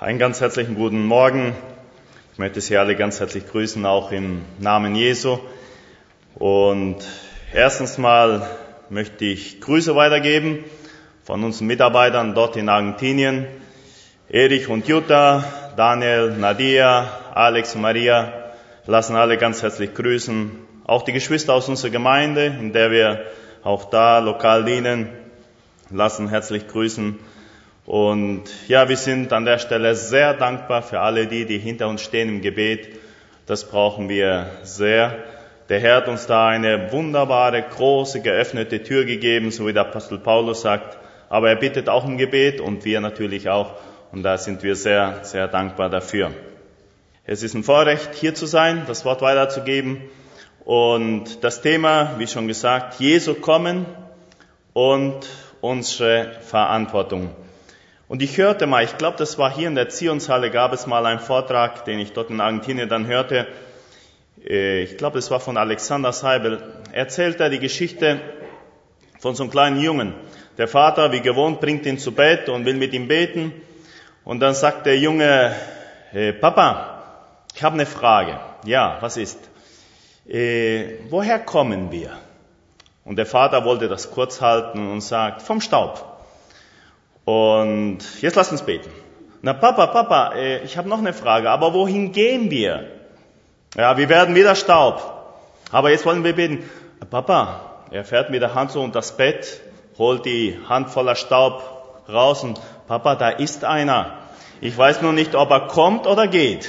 Einen ganz herzlichen guten Morgen. Ich möchte Sie alle ganz herzlich grüßen, auch im Namen Jesu. Und erstens mal möchte ich Grüße weitergeben von unseren Mitarbeitern dort in Argentinien. Erich und Jutta, Daniel, Nadia, Alex und Maria lassen alle ganz herzlich grüßen. Auch die Geschwister aus unserer Gemeinde, in der wir auch da lokal dienen, lassen herzlich grüßen. Und ja, wir sind an der Stelle sehr dankbar für alle die hinter uns stehen im Gebet. Das brauchen wir sehr. Der Herr hat uns da eine wunderbare, große, geöffnete Tür gegeben, so wie der Apostel Paulus sagt. Aber er bittet auch im Gebet und wir natürlich auch. Und da sind wir sehr, sehr dankbar dafür. Es ist ein Vorrecht, hier zu sein, das Wort weiterzugeben. Und das Thema, wie schon gesagt, Jesu kommen und unsere Verantwortung. Und ich hörte mal, ich glaube, das war hier in der Zionshalle, gab es mal einen Vortrag, den ich dort in Argentinien dann hörte. Ich glaube, es war von Alexander Seibel. Er erzählte die Geschichte von so einem kleinen Jungen. Der Vater, wie gewohnt, bringt ihn zu Bett und will mit ihm beten. Und dann sagt der Junge, Papa, ich habe eine Frage. Ja, was ist? Woher kommen wir? Und der Vater wollte das kurz halten und sagt, vom Staub. Und jetzt lasst uns beten. Na Papa, ich habe noch eine Frage, aber wohin gehen wir? Ja, wir werden wieder Staub. Aber jetzt wollen wir beten. Papa, er fährt mit der Hand so unter das Bett, holt die Hand voller Staub raus und Papa, da ist einer. Ich weiß nur nicht, ob er kommt oder geht.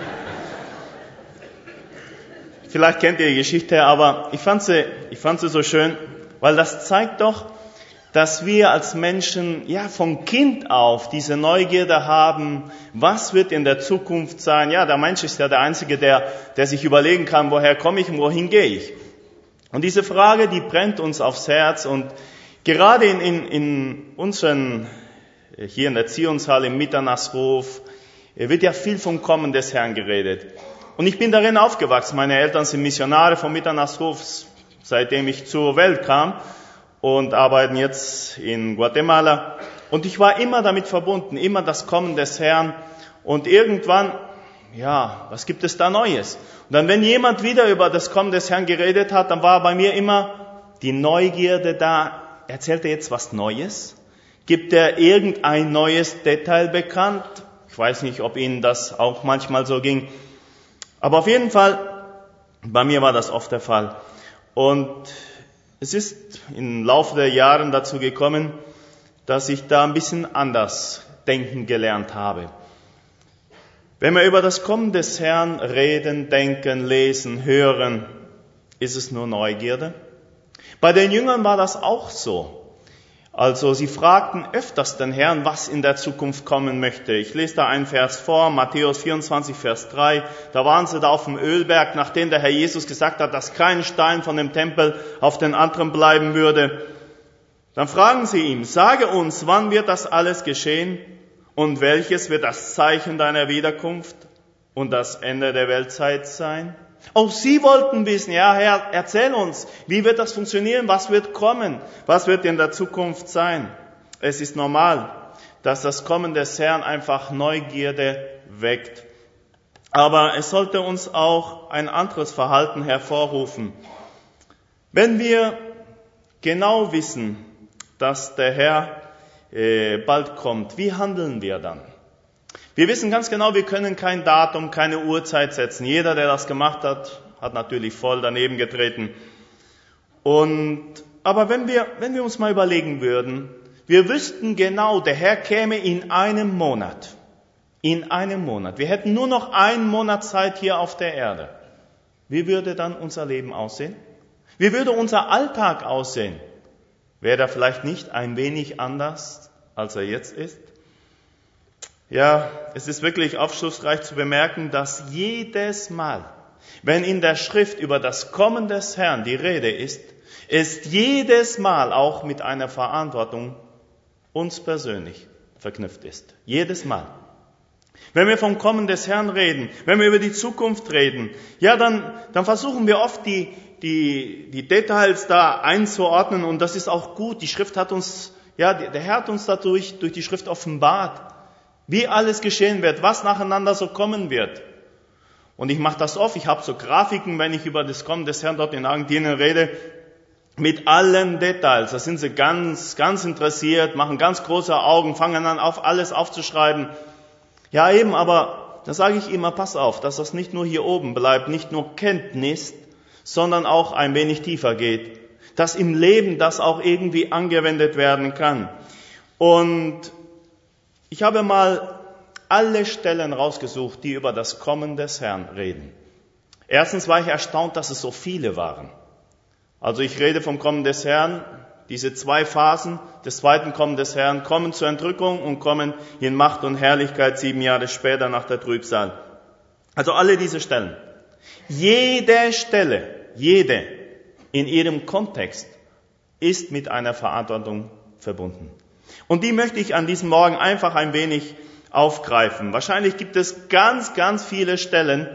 Vielleicht kennt ihr die Geschichte, aber ich fand sie so schön, weil das zeigt doch, dass wir als Menschen ja von Kind auf diese Neugierde haben, was wird in der Zukunft sein. Ja, der Mensch ist ja der Einzige, der sich überlegen kann, woher komme ich und wohin gehe ich. Und diese Frage, die brennt uns aufs Herz und gerade in unseren, hier in der Zionshalle im Mitternachtsruf, wird ja viel vom Kommen des Herrn geredet. Und ich bin darin aufgewachsen. Meine Eltern sind Missionare vom Mitternachtsruf, seitdem ich zur Welt kam. Und arbeiten jetzt in Guatemala. Und ich war immer damit verbunden, immer das Kommen des Herrn. Und irgendwann, ja, was gibt es da Neues? Und dann, wenn jemand wieder über das Kommen des Herrn geredet hat, dann war bei mir immer die Neugierde da. Erzählt er jetzt was Neues? Gibt er irgendein neues Detail bekannt? Ich weiß nicht, ob Ihnen das auch manchmal so ging. Aber auf jeden Fall, bei mir war das oft der Fall. Und es ist im Laufe der Jahre dazu gekommen, dass ich da ein bisschen anders denken gelernt habe. Wenn wir über das Kommen des Herrn reden, denken, lesen, hören, ist es nur Neugierde. Bei den Jüngern war das auch so. Also sie fragten öfters den Herrn, was in der Zukunft kommen möchte. Ich lese da einen Vers vor, Matthäus 24, Vers 3. Da waren sie da auf dem Ölberg, nachdem der Herr Jesus gesagt hat, dass kein Stein von dem Tempel auf den anderen bleiben würde. Dann fragen sie ihn, sage uns, wann wird das alles geschehen und welches wird das Zeichen deiner Wiederkunft und das Ende der Weltzeit sein? Auch sie wollten wissen, ja Herr, erzähl uns, wie wird das funktionieren, was wird kommen, was wird in der Zukunft sein? Es ist normal, dass das Kommen des Herrn einfach Neugierde weckt. Aber es sollte uns auch ein anderes Verhalten hervorrufen. Wenn wir genau wissen, dass der Herr bald kommt, wie handeln wir dann? Wir wissen ganz genau, wir können kein Datum, keine Uhrzeit setzen. Jeder, der das gemacht hat, hat natürlich voll daneben getreten. Aber wenn wir uns mal überlegen würden, wir wüssten genau, der Herr käme in einem Monat. In einem Monat. Wir hätten nur noch einen Monat Zeit hier auf der Erde. Wie würde dann unser Leben aussehen? Wie würde unser Alltag aussehen? Wäre er vielleicht nicht ein wenig anders, als er jetzt ist? Ja, es ist wirklich aufschlussreich zu bemerken, dass jedes Mal, wenn in der Schrift über das Kommen des Herrn die Rede ist jedes Mal auch mit einer Verantwortung uns persönlich verknüpft ist. Jedes Mal. Wenn wir vom Kommen des Herrn reden, wenn wir über die Zukunft reden, ja, dann versuchen wir oft die Details da einzuordnen und das ist auch gut. Die Schrift hat uns, ja, der Herr hat uns dadurch durch die Schrift offenbart, wie alles geschehen wird, was nacheinander so kommen wird. Und ich mache das oft, ich habe so Grafiken, wenn ich über das Kommen des Herrn dort in Argentinien rede, mit allen Details. Da sind sie ganz, ganz interessiert, machen ganz große Augen, fangen an, alles aufzuschreiben. Ja eben, aber da sage ich immer, pass auf, dass das nicht nur hier oben bleibt, nicht nur Kenntnis, sondern auch ein wenig tiefer geht. Dass im Leben das auch irgendwie angewendet werden kann. Und ich habe mal alle Stellen rausgesucht, die über das Kommen des Herrn reden. Erstens war ich erstaunt, dass es so viele waren. Also ich rede vom Kommen des Herrn, diese 2 Phasen des zweiten Kommen des Herrn, kommen zur Entrückung und kommen in Macht und Herrlichkeit 7 Jahre später nach der Trübsal. Also alle diese Stellen. Jede Stelle, jede in ihrem Kontext ist mit einer Verantwortung verbunden. Und die möchte ich an diesem Morgen einfach ein wenig aufgreifen. Wahrscheinlich gibt es ganz, ganz viele Stellen,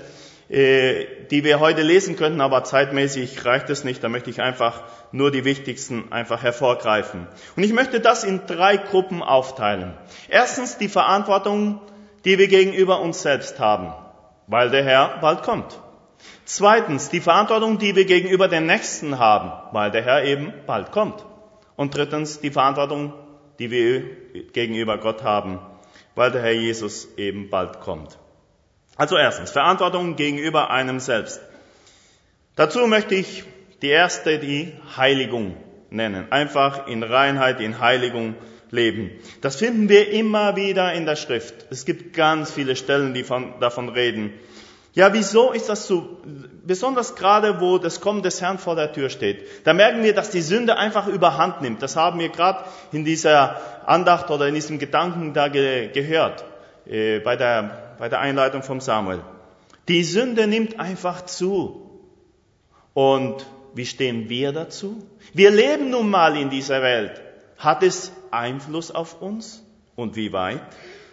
die wir heute lesen könnten, aber zeitmäßig reicht es nicht. Da möchte ich einfach nur die wichtigsten einfach hervorgreifen. Und ich möchte das in 3 Gruppen aufteilen. Erstens die Verantwortung, die wir gegenüber uns selbst haben, weil der Herr bald kommt. Zweitens die Verantwortung, die wir gegenüber den Nächsten haben, weil der Herr eben bald kommt. Und drittens die Verantwortung, die wir gegenüber Gott haben, weil der Herr Jesus eben bald kommt. Also erstens, Verantwortung gegenüber einem selbst. Dazu möchte ich die erste, die Heiligung nennen. Einfach in Reinheit, in Heiligung leben. Das finden wir immer wieder in der Schrift. Es gibt ganz viele Stellen, die davon reden. Ja, wieso ist das so? Besonders gerade, wo das Kommen des Herrn vor der Tür steht. Da merken wir, dass die Sünde einfach überhand nimmt. Das haben wir gerade in dieser Andacht oder in diesem Gedanken da gehört, bei der Einleitung vom Samuel. Die Sünde nimmt einfach zu. Und wie stehen wir dazu? Wir leben nun mal in dieser Welt. Hat es Einfluss auf uns? Und wie weit?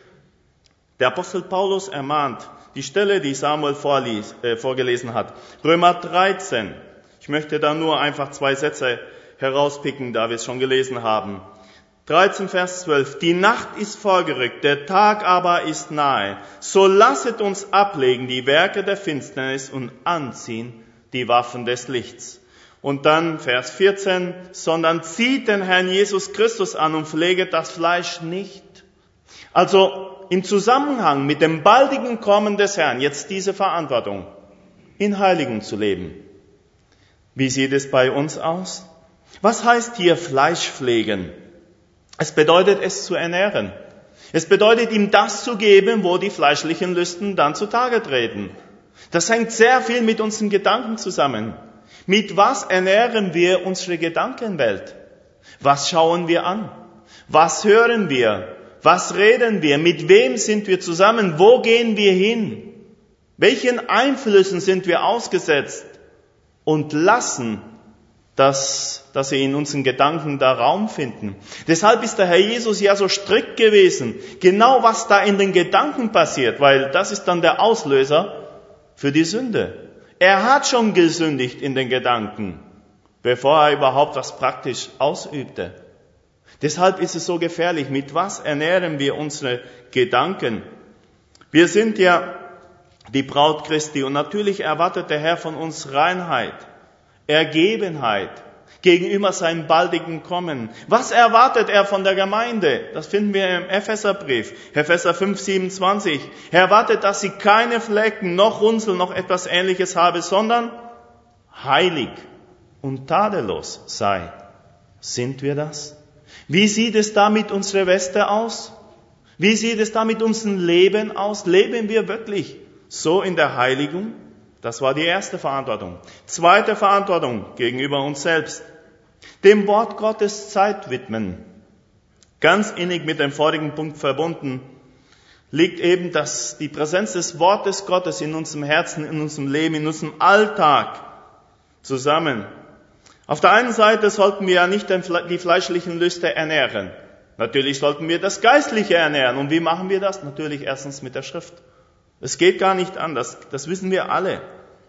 Der Apostel Paulus ermahnt, die Stelle, die Samuel vorgelesen hat, Römer 13. Ich möchte da nur einfach 2 Sätze herauspicken, da wir es schon gelesen haben. 13, Vers 12. Die Nacht ist vorgerückt, der Tag aber ist nahe. So lasset uns ablegen die Werke der Finsternis und anziehen die Waffen des Lichts. Und dann Vers 14. Sondern zieht den Herrn Jesus Christus an und pfleget das Fleisch nicht. Also im Zusammenhang mit dem baldigen Kommen des Herrn, jetzt diese Verantwortung, in Heiligung zu leben. Wie sieht es bei uns aus? Was heißt hier Fleisch pflegen? Es bedeutet, es zu ernähren. Es bedeutet, ihm das zu geben, wo die fleischlichen Lüsten dann zutage treten. Das hängt sehr viel mit unseren Gedanken zusammen. Mit was ernähren wir unsere Gedankenwelt? Was schauen wir an? Was hören wir? Was reden wir? Mit wem sind wir zusammen? Wo gehen wir hin? Welchen Einflüssen sind wir ausgesetzt? Und lassen, dass sie in unseren Gedanken da Raum finden. Deshalb ist der Herr Jesus ja so strikt gewesen. Genau was da in den Gedanken passiert, weil das ist dann der Auslöser für die Sünde. Er hat schon gesündigt in den Gedanken, bevor er überhaupt was praktisch ausübte. Deshalb ist es so gefährlich. Mit was ernähren wir unsere Gedanken? Wir sind ja die Braut Christi und natürlich erwartet der Herr von uns Reinheit, Ergebenheit gegenüber seinem baldigen Kommen. Was erwartet er von der Gemeinde? Das finden wir im Epheserbrief, Epheser 5, 27. Er erwartet, dass sie keine Flecken, noch Runzel, noch etwas Ähnliches habe, sondern heilig und tadellos sei. Sind wir das? Wie sieht es da mit unserer Weste aus? Wie sieht es da mit unserem Leben aus? Leben wir wirklich so in der Heiligung? Das war die erste Verantwortung. Zweite Verantwortung gegenüber uns selbst. Dem Wort Gottes Zeit widmen. Ganz innig mit dem vorigen Punkt verbunden liegt eben die Präsenz des Wortes Gottes in unserem Herzen, in unserem Leben, in unserem Alltag zusammen. Auf der einen Seite sollten wir ja nicht die fleischlichen Lüste ernähren. Natürlich sollten wir das Geistliche ernähren. Und wie machen wir das? Natürlich erstens mit der Schrift. Es geht gar nicht anders. Das wissen wir alle.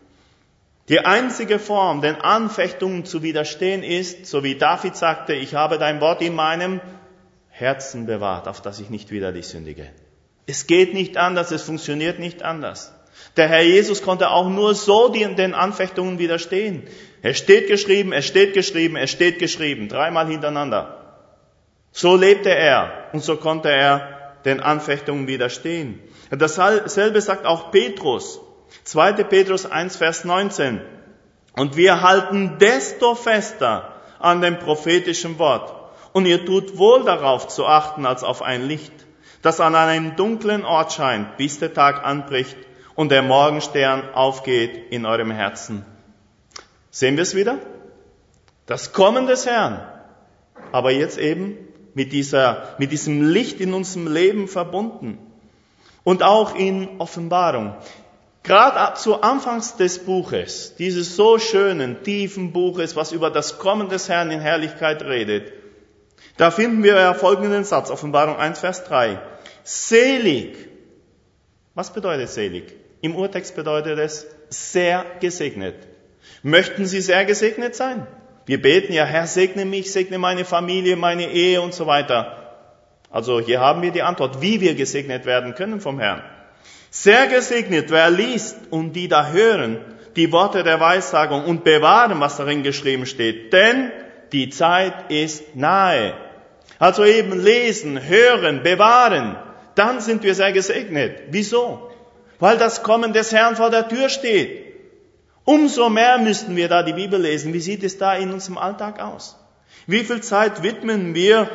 Die einzige Form, den Anfechtungen zu widerstehen ist, so wie David sagte, ich habe dein Wort in meinem Herzen bewahrt, auf das ich nicht wieder dich sündige. Es geht nicht anders, es funktioniert nicht anders. Der Herr Jesus konnte auch nur so den Anfechtungen widerstehen. Es steht geschrieben, es steht geschrieben, es steht geschrieben, 3-mal hintereinander. So lebte er und so konnte er den Anfechtungen widerstehen. Dasselbe sagt auch Petrus. 2. Petrus 1, Vers 19. Und wir halten desto fester an dem prophetischen Wort. Und ihr tut wohl darauf zu achten als auf ein Licht, das an einem dunklen Ort scheint, bis der Tag anbricht und der Morgenstern aufgeht in eurem Herzen. Sehen wir es wieder? Das Kommen des Herrn. Aber jetzt eben mit diesem Licht in unserem Leben verbunden. Und auch in Offenbarung. Gerade zu Anfangs des Buches, dieses so schönen, tiefen Buches, was über das Kommen des Herrn in Herrlichkeit redet, da finden wir ja folgenden Satz, Offenbarung 1, Vers 3. Selig. Was bedeutet selig? Im Urtext bedeutet es sehr gesegnet. Möchten Sie sehr gesegnet sein? Wir beten ja, Herr, segne mich, segne meine Familie, meine Ehe und so weiter. Also hier haben wir die Antwort, wie wir gesegnet werden können vom Herrn. Sehr gesegnet, wer liest und die da hören, die Worte der Weissagung und bewahren, was darin geschrieben steht. Denn die Zeit ist nahe. Also eben lesen, hören, bewahren, dann sind wir sehr gesegnet. Wieso? Weil das Kommen des Herrn vor der Tür steht. Umso mehr müssten wir da die Bibel lesen. Wie sieht es da in unserem Alltag aus? Wie viel Zeit widmen wir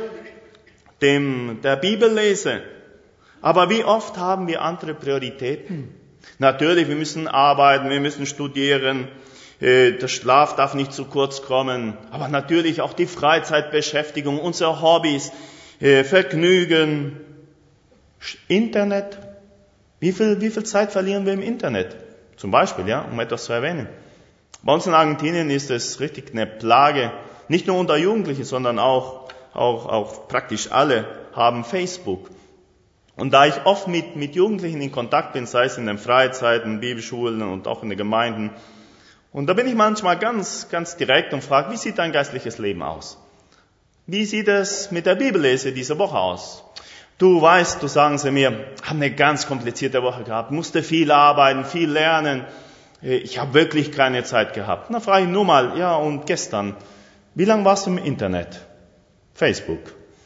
der Bibellese? Aber wie oft haben wir andere Prioritäten? Natürlich, wir müssen arbeiten, wir müssen studieren, der Schlaf darf nicht zu kurz kommen, aber natürlich auch die Freizeitbeschäftigung, unsere Hobbys, Vergnügen, Internet. Wie viel Zeit verlieren wir im Internet? Zum Beispiel, ja, um etwas zu erwähnen. Bei uns in Argentinien ist es richtig eine Plage, nicht nur unter Jugendlichen, sondern auch praktisch alle haben Facebook. Und da ich oft mit Jugendlichen in Kontakt bin, sei es in den Freizeiten, Bibelschulen und auch in den Gemeinden, und da bin ich manchmal ganz, ganz direkt und frage, wie sieht dein geistliches Leben aus? Wie sieht es mit der Bibellese diese Woche aus? Du sagen sie mir, habe eine ganz komplizierte Woche gehabt, musste viel arbeiten, viel lernen, ich habe wirklich keine Zeit gehabt. Na, frage ich nur mal, ja, und gestern, wie lange warst du im Internet? Facebook.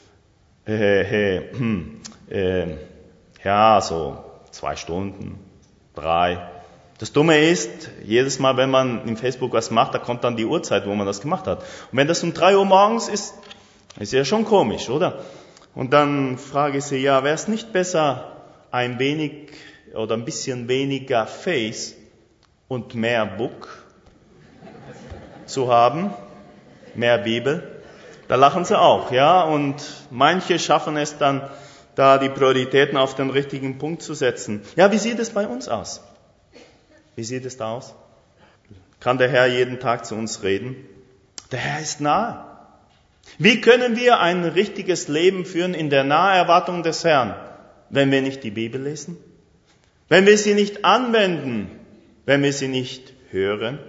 Ja, so 2 Stunden, 3. Das Dumme ist, jedes Mal, wenn man im Facebook was macht, da kommt dann die Uhrzeit, wo man das gemacht hat. Und wenn das um 3 Uhr morgens ist ja schon komisch, oder? Und dann frage ich sie, ja, wäre es nicht besser, ein wenig oder ein bisschen weniger Face und mehr Book zu haben, mehr Bibel? Da lachen sie auch, ja, und manche schaffen es dann, da die Prioritäten auf den richtigen Punkt zu setzen. Ja, wie sieht es bei uns aus? Wie sieht es da aus? Kann der Herr jeden Tag zu uns reden? Der Herr ist nahe. Wie können wir ein richtiges Leben führen in der Naherwartung des Herrn, wenn wir nicht die Bibel lesen? Wenn wir sie nicht anwenden? Wenn wir sie nicht hören?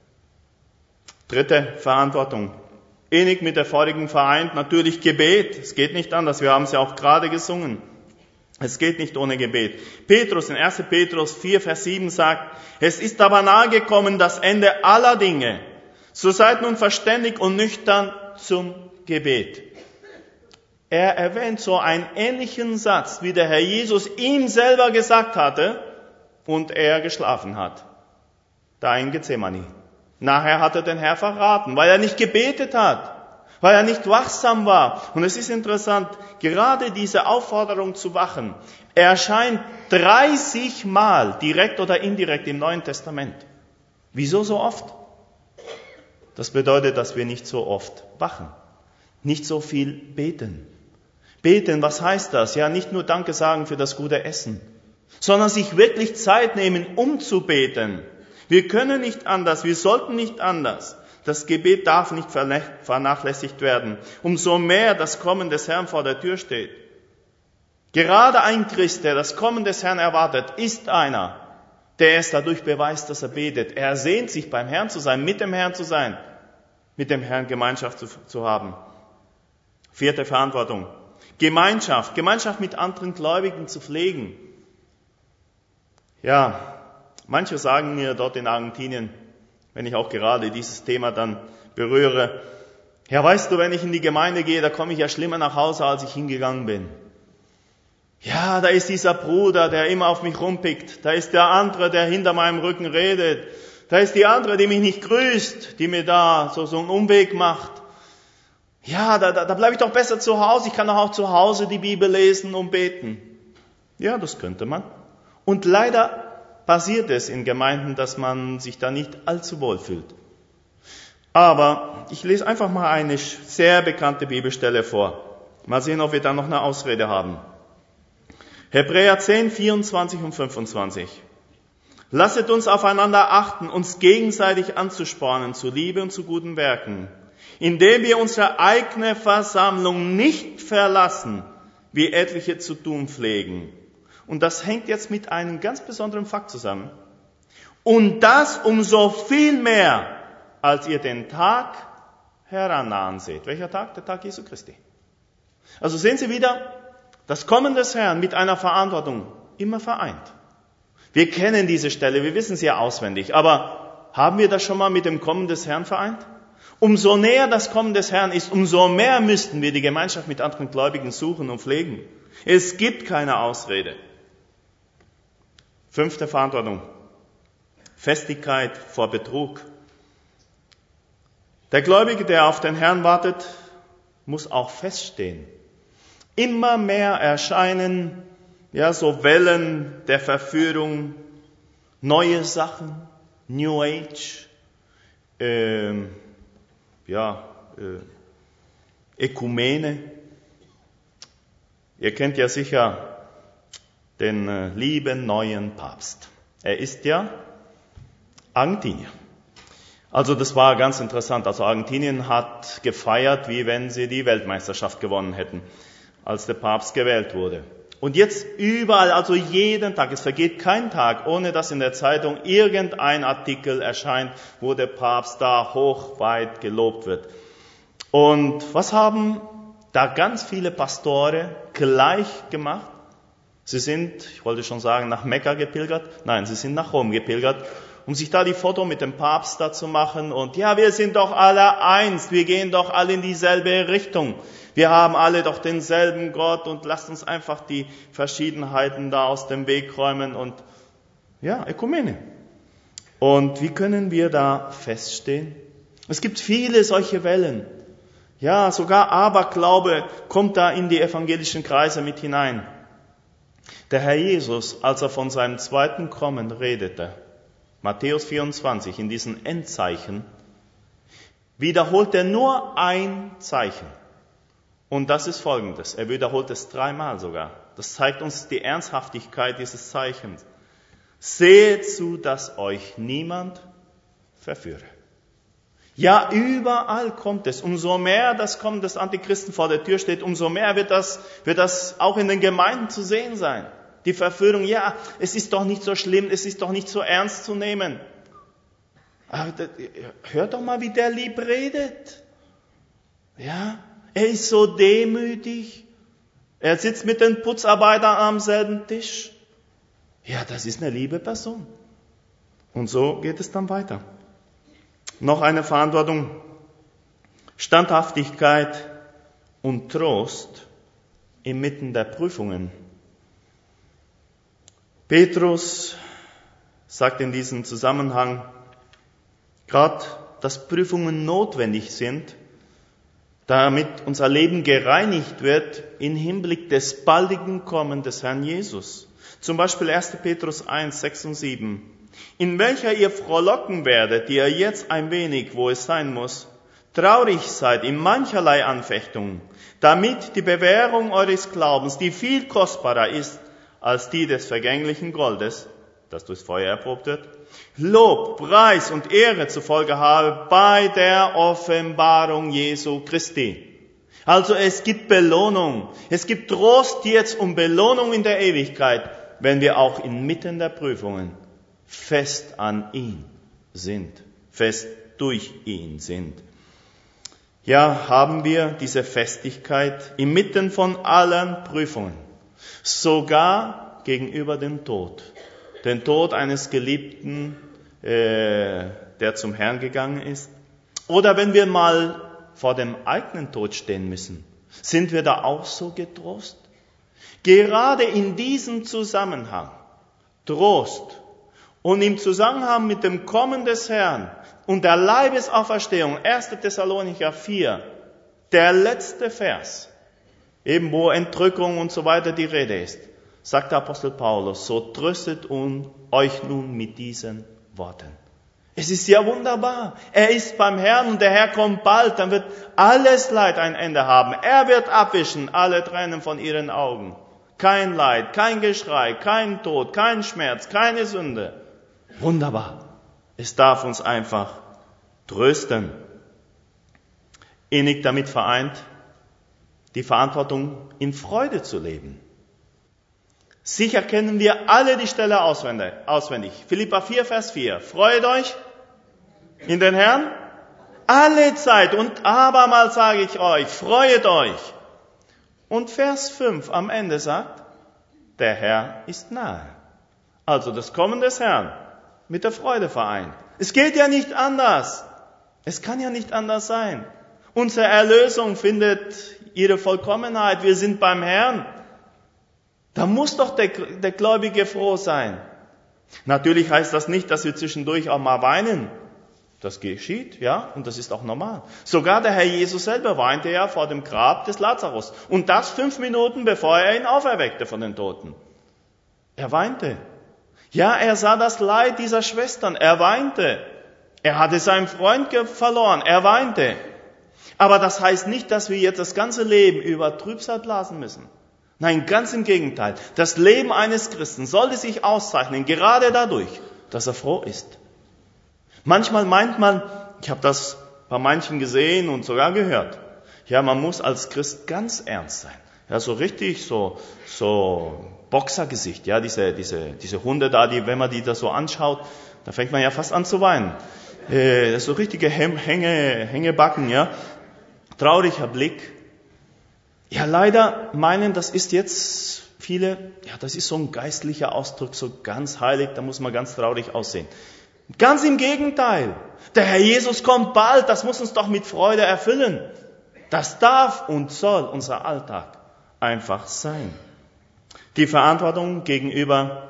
3. Verantwortung. Innig mit der vorigen vereint, natürlich Gebet. Es geht nicht anders, wir haben es ja auch gerade gesungen. Es geht nicht ohne Gebet. Petrus in 1. Petrus 4, Vers 7 sagt, es ist aber nahe gekommen das Ende aller Dinge. So seid nun verständig und nüchtern zum Gebet. Er erwähnt so einen ähnlichen Satz, wie der Herr Jesus ihm selber gesagt hatte und er geschlafen hat. Da in Gethsemane. Nachher hat er den Herr verraten, weil er nicht gebetet hat, weil er nicht wachsam war. Und es ist interessant, gerade diese Aufforderung zu wachen, erscheint 30 Mal, direkt oder indirekt im Neuen Testament. Wieso so oft? Das bedeutet, dass wir nicht so oft wachen, nicht so viel beten. Beten, was heißt das? Ja, nicht nur Danke sagen für das gute Essen, sondern sich wirklich Zeit nehmen, um zu beten. Wir können nicht anders, wir sollten nicht anders. Das Gebet darf nicht vernachlässigt werden. Umso mehr das Kommen des Herrn vor der Tür steht. Gerade ein Christ, der das Kommen des Herrn erwartet, ist einer, der es dadurch beweist, dass er betet. Er sehnt sich, beim Herrn zu sein, mit dem Herrn zu sein, mit dem Herrn Gemeinschaft zu haben. 4. Verantwortung. Gemeinschaft mit anderen Gläubigen zu pflegen. Ja, manche sagen mir dort in Argentinien, wenn ich auch gerade dieses Thema dann berühre, ja, weißt du, wenn ich in die Gemeinde gehe, da komme ich ja schlimmer nach Hause, als ich hingegangen bin. Ja, da ist dieser Bruder, der immer auf mich rumpickt. Da ist der andere, der hinter meinem Rücken redet. Da ist die andere, die mich nicht grüßt, die mir da so einen Umweg macht. Ja, da bleibe ich doch besser zu Hause. Ich kann doch auch zu Hause die Bibel lesen und beten. Ja, das könnte man. Und leider passiert es in Gemeinden, dass man sich da nicht allzu wohl fühlt. Aber ich lese einfach mal eine sehr bekannte Bibelstelle vor. Mal sehen, ob wir da noch eine Ausrede haben. Hebräer 10, 24 und 25. Lasset uns aufeinander achten, uns gegenseitig anzuspornen zu Liebe und zu guten Werken, indem wir unsere eigene Versammlung nicht verlassen, wie etliche zu tun pflegen. Und das hängt jetzt mit einem ganz besonderen Fakt zusammen. Und das umso viel mehr, als ihr den Tag herannahen seht. Welcher Tag? Der Tag Jesu Christi. Also sehen Sie wieder, das Kommen des Herrn mit einer Verantwortung immer vereint. Wir kennen diese Stelle, wir wissen sie ja auswendig, aber haben wir das schon mal mit dem Kommen des Herrn vereint? Umso näher das Kommen des Herrn ist, umso mehr müssten wir die Gemeinschaft mit anderen Gläubigen suchen und pflegen. Es gibt keine Ausrede. 5. Verantwortung. Festigkeit vor Betrug. Der Gläubige, der auf den Herrn wartet, muss auch feststehen. Immer mehr erscheinen so Wellen der Verführung, neue Sachen, New Age, Ökumene. Ihr kennt ja sicher den lieben neuen Papst. Er ist ja Argentinier. Also das war ganz interessant. Also Argentinien hat gefeiert, wie wenn sie die Weltmeisterschaft gewonnen hätten, als der Papst gewählt wurde. Und jetzt überall, also jeden Tag, es vergeht kein Tag, ohne dass in der Zeitung irgendein Artikel erscheint, wo der Papst da hochweit gelobt wird. Und was haben da ganz viele Pastore gleich gemacht? Sie sind, ich wollte schon sagen, nach Mekka gepilgert. Nein, sie sind nach Rom gepilgert, um sich da die Foto mit dem Papst da zu machen. Und ja, wir sind doch alle eins, wir gehen doch alle in dieselbe Richtung. Wir haben alle doch denselben Gott und lasst uns einfach die Verschiedenheiten da aus dem Weg räumen und Ökumene. Und wie können wir da feststehen? Es gibt viele solche Wellen. Ja, sogar Aberglaube kommt da in die evangelischen Kreise mit hinein. Der Herr Jesus, als er von seinem zweiten Kommen redete, Matthäus 24, in diesen Endzeichen, wiederholt er nur ein Zeichen. Und das ist folgendes. Er wiederholt es 3-mal sogar. Das zeigt uns die Ernsthaftigkeit dieses Zeichens. Seht zu, dass euch niemand verführe. Ja, überall kommt es. Umso mehr das Kommen des Antichristen vor der Tür steht, umso mehr wird das auch in den Gemeinden zu sehen sein. Die Verführung, ja, es ist doch nicht so schlimm, es ist doch nicht so ernst zu nehmen. Aber hört doch mal, wie der lieb redet. Ja, er ist so demütig. Er sitzt mit den Putzarbeitern am selben Tisch. Ja, das ist eine liebe Person. Und so geht es dann weiter. Noch eine Verantwortung. Standhaftigkeit und Trost inmitten der Prüfungen. Petrus sagt in diesem Zusammenhang, gerade, dass Prüfungen notwendig sind, damit unser Leben gereinigt wird im Hinblick des baldigen Kommens des Herrn Jesus. Zum Beispiel 1. Petrus 1, 6 und 7. In welcher ihr frohlocken werdet, die ihr jetzt ein wenig, wo es sein muss, traurig seid in mancherlei Anfechtungen, damit die Bewährung eures Glaubens, die viel kostbarer ist als die des vergänglichen Goldes, das durchs Feuer erprobt wird, Lob, Preis und Ehre zufolge habe bei der Offenbarung Jesu Christi. Also es gibt Belohnung, es gibt Trost jetzt und Belohnung in der Ewigkeit, wenn wir auch inmitten der Prüfungen fest an ihn sind, fest durch ihn sind. ja, haben wir diese Festigkeit inmitten von allen Prüfungen, sogar gegenüber dem Tod. Den Tod eines Geliebten, der zum Herrn gegangen ist. Oder wenn wir mal vor dem eigenen Tod stehen müssen, sind wir da auch so getrost? Gerade in diesem Zusammenhang, Trost, und im Zusammenhang mit dem Kommen des Herrn und der Leibesauferstehung, 1. Thessalonicher 4, der letzte Vers, eben wo Entrückung und so weiter die Rede ist, sagt der Apostel Paulus, so tröstet euch nun mit diesen Worten. Es ist ja wunderbar. Er ist beim Herrn und der Herr kommt bald, dann wird alles Leid ein Ende haben. Er wird abwischen alle Tränen von ihren Augen. Kein Leid, kein Geschrei, kein Tod, kein Schmerz, keine Sünde. Wunderbar. Es darf uns einfach trösten. Innig damit vereint, die Verantwortung in Freude zu leben. Sicher kennen wir alle die Stelle auswendig. Philipper 4, Vers 4. Freut euch in den Herrn alle Zeit und abermals sage ich euch, freut euch. Und Vers 5 am Ende sagt, der Herr ist nahe. Also das Kommen des Herrn mit der Freude vereint. Es geht ja nicht anders. Es kann ja nicht anders sein. Unsere Erlösung findet ihre Vollkommenheit. Wir sind beim Herrn. Da muss doch der Gläubige froh sein. Natürlich heißt das nicht, dass wir zwischendurch auch mal weinen. Das geschieht, ja, und das ist auch normal. Sogar der Herr Jesus selber weinte ja vor dem Grab des Lazarus. Und das 5 Minuten, bevor er ihn auferweckte von den Toten. Er weinte. Ja, er sah das Leid dieser Schwestern. Er weinte. Er hatte seinen Freund verloren. Er weinte. Aber das heißt nicht, dass wir jetzt das ganze Leben über Trübsal blasen müssen. Nein, ganz im Gegenteil. Das Leben eines Christen sollte sich auszeichnen, gerade dadurch, dass er froh ist. Manchmal meint man, ich habe das bei manchen gesehen und sogar gehört, ja, man muss als Christ ganz ernst sein. Ja, so richtig, so Boxergesicht, ja, diese Hunde da, wenn man die da so anschaut, da fängt man ja fast an zu weinen. So richtige Hängebacken, ja. Trauriger Blick. Ja, leider meinen, das ist jetzt viele, ja, das ist so ein geistlicher Ausdruck, so ganz heilig, da muss man ganz traurig aussehen. Ganz im Gegenteil. Der Herr Jesus kommt bald, das muss uns doch mit Freude erfüllen. Das darf und soll unser Alltag einfach sein. Die Verantwortung gegenüber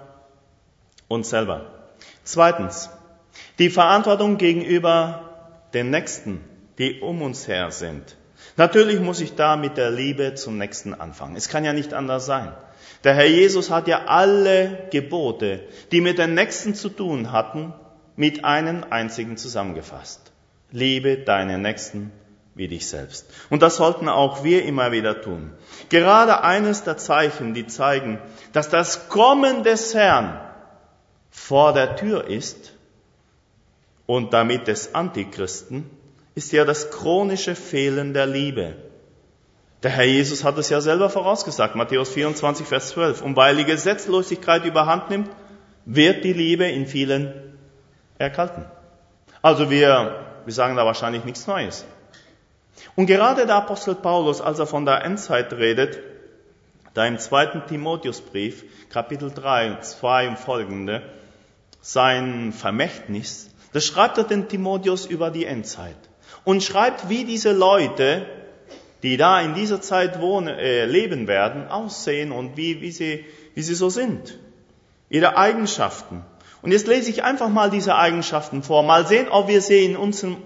uns selber. Zweitens, die Verantwortung gegenüber den Nächsten, die um uns her sind. Natürlich muss ich da mit der Liebe zum Nächsten anfangen. Es kann ja nicht anders sein. Der Herr Jesus hat ja alle Gebote, die mit den Nächsten zu tun hatten, mit einem einzigen zusammengefasst. Liebe deinen Nächsten wie dich selbst. Und das sollten auch wir immer wieder tun. Gerade eines der Zeichen, die zeigen, dass das Kommen des Herrn vor der Tür ist und damit des Antichristen, ist ja das chronische Fehlen der Liebe. Der Herr Jesus hat es ja selber vorausgesagt, Matthäus 24, Vers 12. Und weil die Gesetzlosigkeit überhand nimmt, wird die Liebe in vielen erkalten. Also wir sagen da wahrscheinlich nichts Neues. Und gerade der Apostel Paulus, als er von der Endzeit redet, da im 2. Timotheusbrief, Kapitel 3, 2 und folgende, sein Vermächtnis, das schreibt er den Timotheus über die Endzeit. Und schreibt, wie diese Leute, die da in dieser Zeit leben werden, aussehen und wie sie so sind. Ihre Eigenschaften. Und jetzt lese ich einfach mal diese Eigenschaften vor. Mal sehen, ob wir sie in unserem,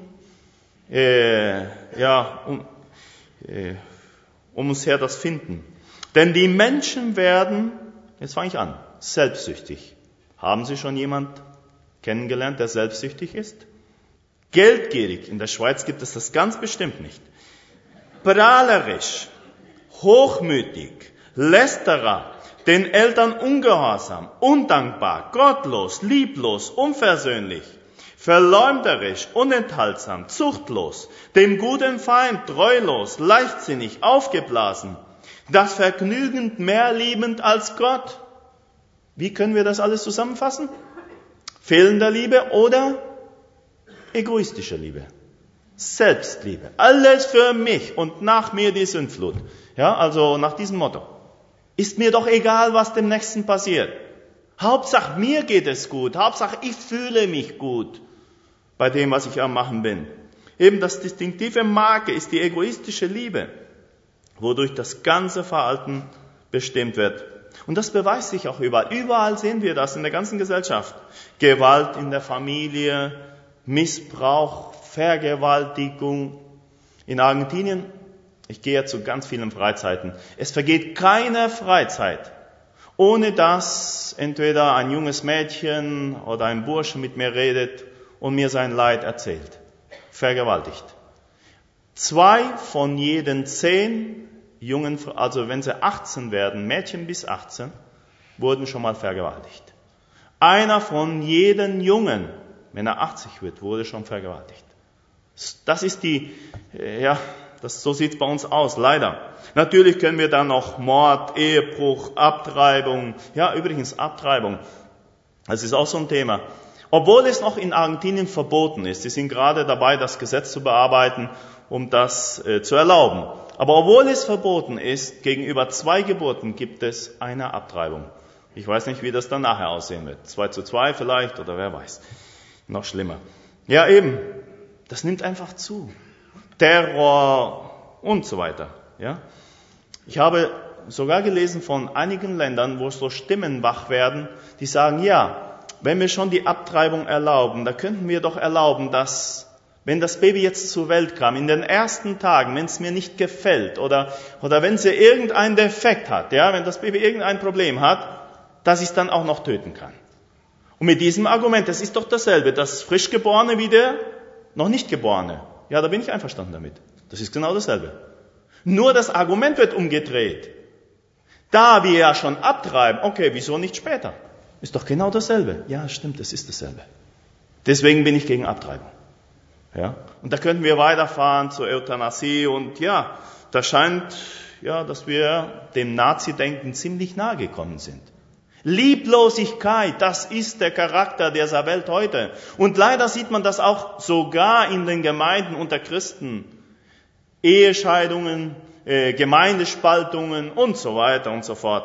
um uns her das finden. Denn die Menschen werden, jetzt fange ich an, selbstsüchtig. Haben Sie schon jemand kennengelernt, der selbstsüchtig ist? Geldgierig, in der Schweiz gibt es das ganz bestimmt nicht. Prahlerisch, hochmütig, Lästerer, den Eltern ungehorsam, undankbar, gottlos, lieblos, unversöhnlich, verleumderisch, unenthaltsam, zuchtlos, dem guten Feind treulos, leichtsinnig, aufgeblasen, das Vergnügen mehr liebend als Gott. Wie können wir das alles zusammenfassen? Fehlender Liebe oder egoistische Liebe. Selbstliebe. Alles für mich und nach mir die Sündflut. Ja, also nach diesem Motto. Ist mir doch egal, was dem Nächsten passiert. Hauptsache, mir geht es gut. Hauptsache, ich fühle mich gut bei dem, was ich am Machen bin. Eben das distinktive Marke ist die egoistische Liebe, wodurch das ganze Verhalten bestimmt wird. Und das beweist sich auch überall. Überall sehen wir das in der ganzen Gesellschaft. Gewalt in der Familie, Missbrauch, Vergewaltigung. In Argentinien, ich gehe ja zu ganz vielen Freizeiten, es vergeht keine Freizeit, ohne dass entweder ein junges Mädchen oder ein Bursche mit mir redet und mir sein Leid erzählt. Vergewaltigt. 2 von jeden 10 Jungen, also wenn sie 18 werden, Mädchen bis 18, wurden schon mal vergewaltigt. Einer von jeden Jungen, wenn er 80 wird, wurde schon vergewaltigt. Das ist so sieht es bei uns aus, leider. Natürlich können wir dann noch Mord, Ehebruch, Abtreibung, übrigens Abtreibung, das ist auch so ein Thema. Obwohl es noch in Argentinien verboten ist, sie sind gerade dabei, das Gesetz zu bearbeiten, um das zu erlauben. Aber obwohl es verboten ist, gegenüber 2 Geburten gibt es eine Abtreibung. Ich weiß nicht, wie das dann nachher aussehen wird. 2:2 vielleicht oder wer weiß. Noch schlimmer. Ja eben, das nimmt einfach zu. Terror und so weiter. Ja? Ich habe sogar gelesen von einigen Ländern, wo so Stimmen wach werden, die sagen, ja, wenn wir schon die Abtreibung erlauben, da könnten wir doch erlauben, dass, wenn das Baby jetzt zur Welt kam, in den ersten Tagen, wenn es mir nicht gefällt oder wenn sie irgendeinen Defekt hat, wenn das Baby irgendein Problem hat, dass ich es dann auch noch töten kann. Und mit diesem Argument, das ist doch dasselbe, das Frischgeborene wie der noch nicht Geborene. Ja, da bin ich einverstanden damit. Das ist genau dasselbe. Nur das Argument wird umgedreht. Da wir ja schon abtreiben, okay, wieso nicht später? Ist doch genau dasselbe. Ja, stimmt, es ist dasselbe. Deswegen bin ich gegen Abtreibung. Ja? Und da könnten wir weiterfahren zur Euthanasie und da scheint, dass wir dem Nazi-Denken ziemlich nahe gekommen sind. Lieblosigkeit, das ist der Charakter dieser Welt heute. Und leider sieht man das auch sogar in den Gemeinden unter Christen. Ehescheidungen, Gemeindespaltungen und so weiter und so fort.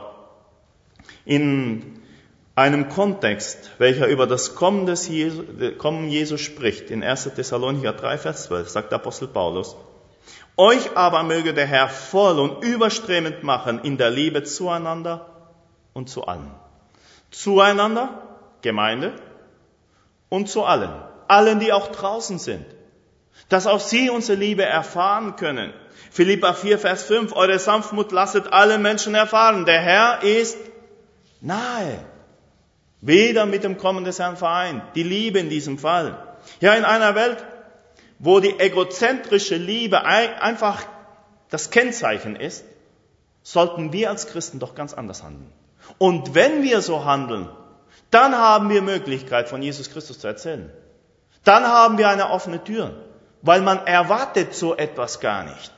In einem Kontext, welcher über das Kommen Jesu spricht, in 1. Thessalonicher 3, Vers 12, sagt der Apostel Paulus, euch aber möge der Herr voll und überströmend machen in der Liebe zueinander und zu allen. Zueinander, Gemeinde, und zu allen, die auch draußen sind. Dass auch sie unsere Liebe erfahren können. Philipper 4, Vers 5, eure Sanftmut lasset alle Menschen erfahren. Der Herr ist nahe. Wieder mit dem Kommen des Herrn vereint. Die Liebe in diesem Fall. Ja, in einer Welt, wo die egozentrische Liebe einfach das Kennzeichen ist, sollten wir als Christen doch ganz anders handeln. Und wenn wir so handeln, dann haben wir Möglichkeit, von Jesus Christus zu erzählen. Dann haben wir eine offene Tür, weil man erwartet so etwas gar nicht.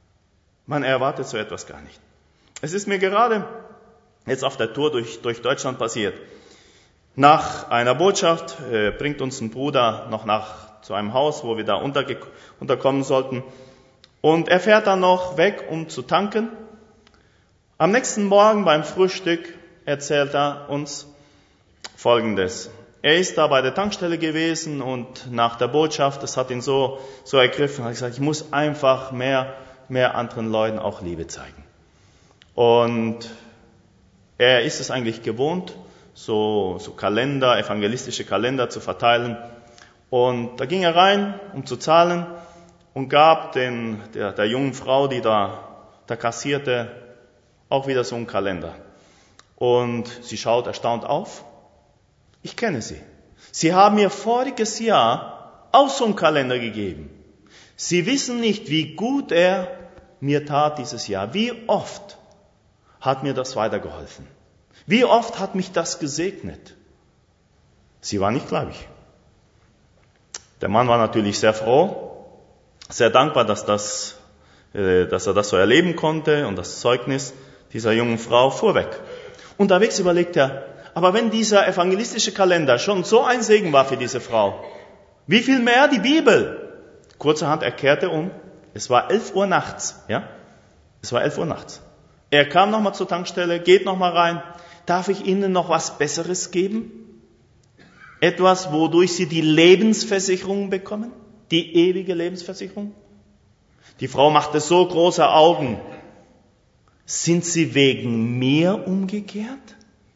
Es ist mir gerade jetzt auf der Tour durch Deutschland passiert. Nach einer Botschaft bringt uns ein Bruder noch zu einem Haus, wo wir da unterkommen sollten. Und er fährt dann noch weg, um zu tanken. Am nächsten Morgen beim Frühstück erzählt er uns Folgendes. Er ist da bei der Tankstelle gewesen und nach der Botschaft, das hat ihn so ergriffen, hat gesagt, ich muss einfach mehr anderen Leuten auch Liebe zeigen. Und er ist es eigentlich gewohnt, so Kalender, evangelistische Kalender zu verteilen. Und da ging er rein, um zu zahlen und gab der jungen Frau, die da kassierte, auch wieder so einen Kalender. Und sie schaut erstaunt auf. Ich kenne sie. Sie haben mir voriges Jahr auch so einen Kalender gegeben. Sie wissen nicht, wie gut er mir tat dieses Jahr. Wie oft hat mir das weitergeholfen? Wie oft hat mich das gesegnet? Sie war nicht gläubig. Der Mann war natürlich sehr froh, sehr dankbar, dass er das so erleben konnte und das Zeugnis dieser jungen Frau fuhr weg. Unterwegs überlegt er, aber wenn dieser evangelistische Kalender schon so ein Segen war für diese Frau, wie viel mehr die Bibel? Kurzerhand, er kehrte um. Es war 11 Uhr nachts, ja? Es war 11 Uhr nachts. Er kam nochmal zur Tankstelle, geht nochmal rein. Darf ich Ihnen noch was Besseres geben? Etwas, wodurch Sie die Lebensversicherung bekommen? Die ewige Lebensversicherung? Die Frau machte so große Augen. Sind Sie wegen mir umgekehrt?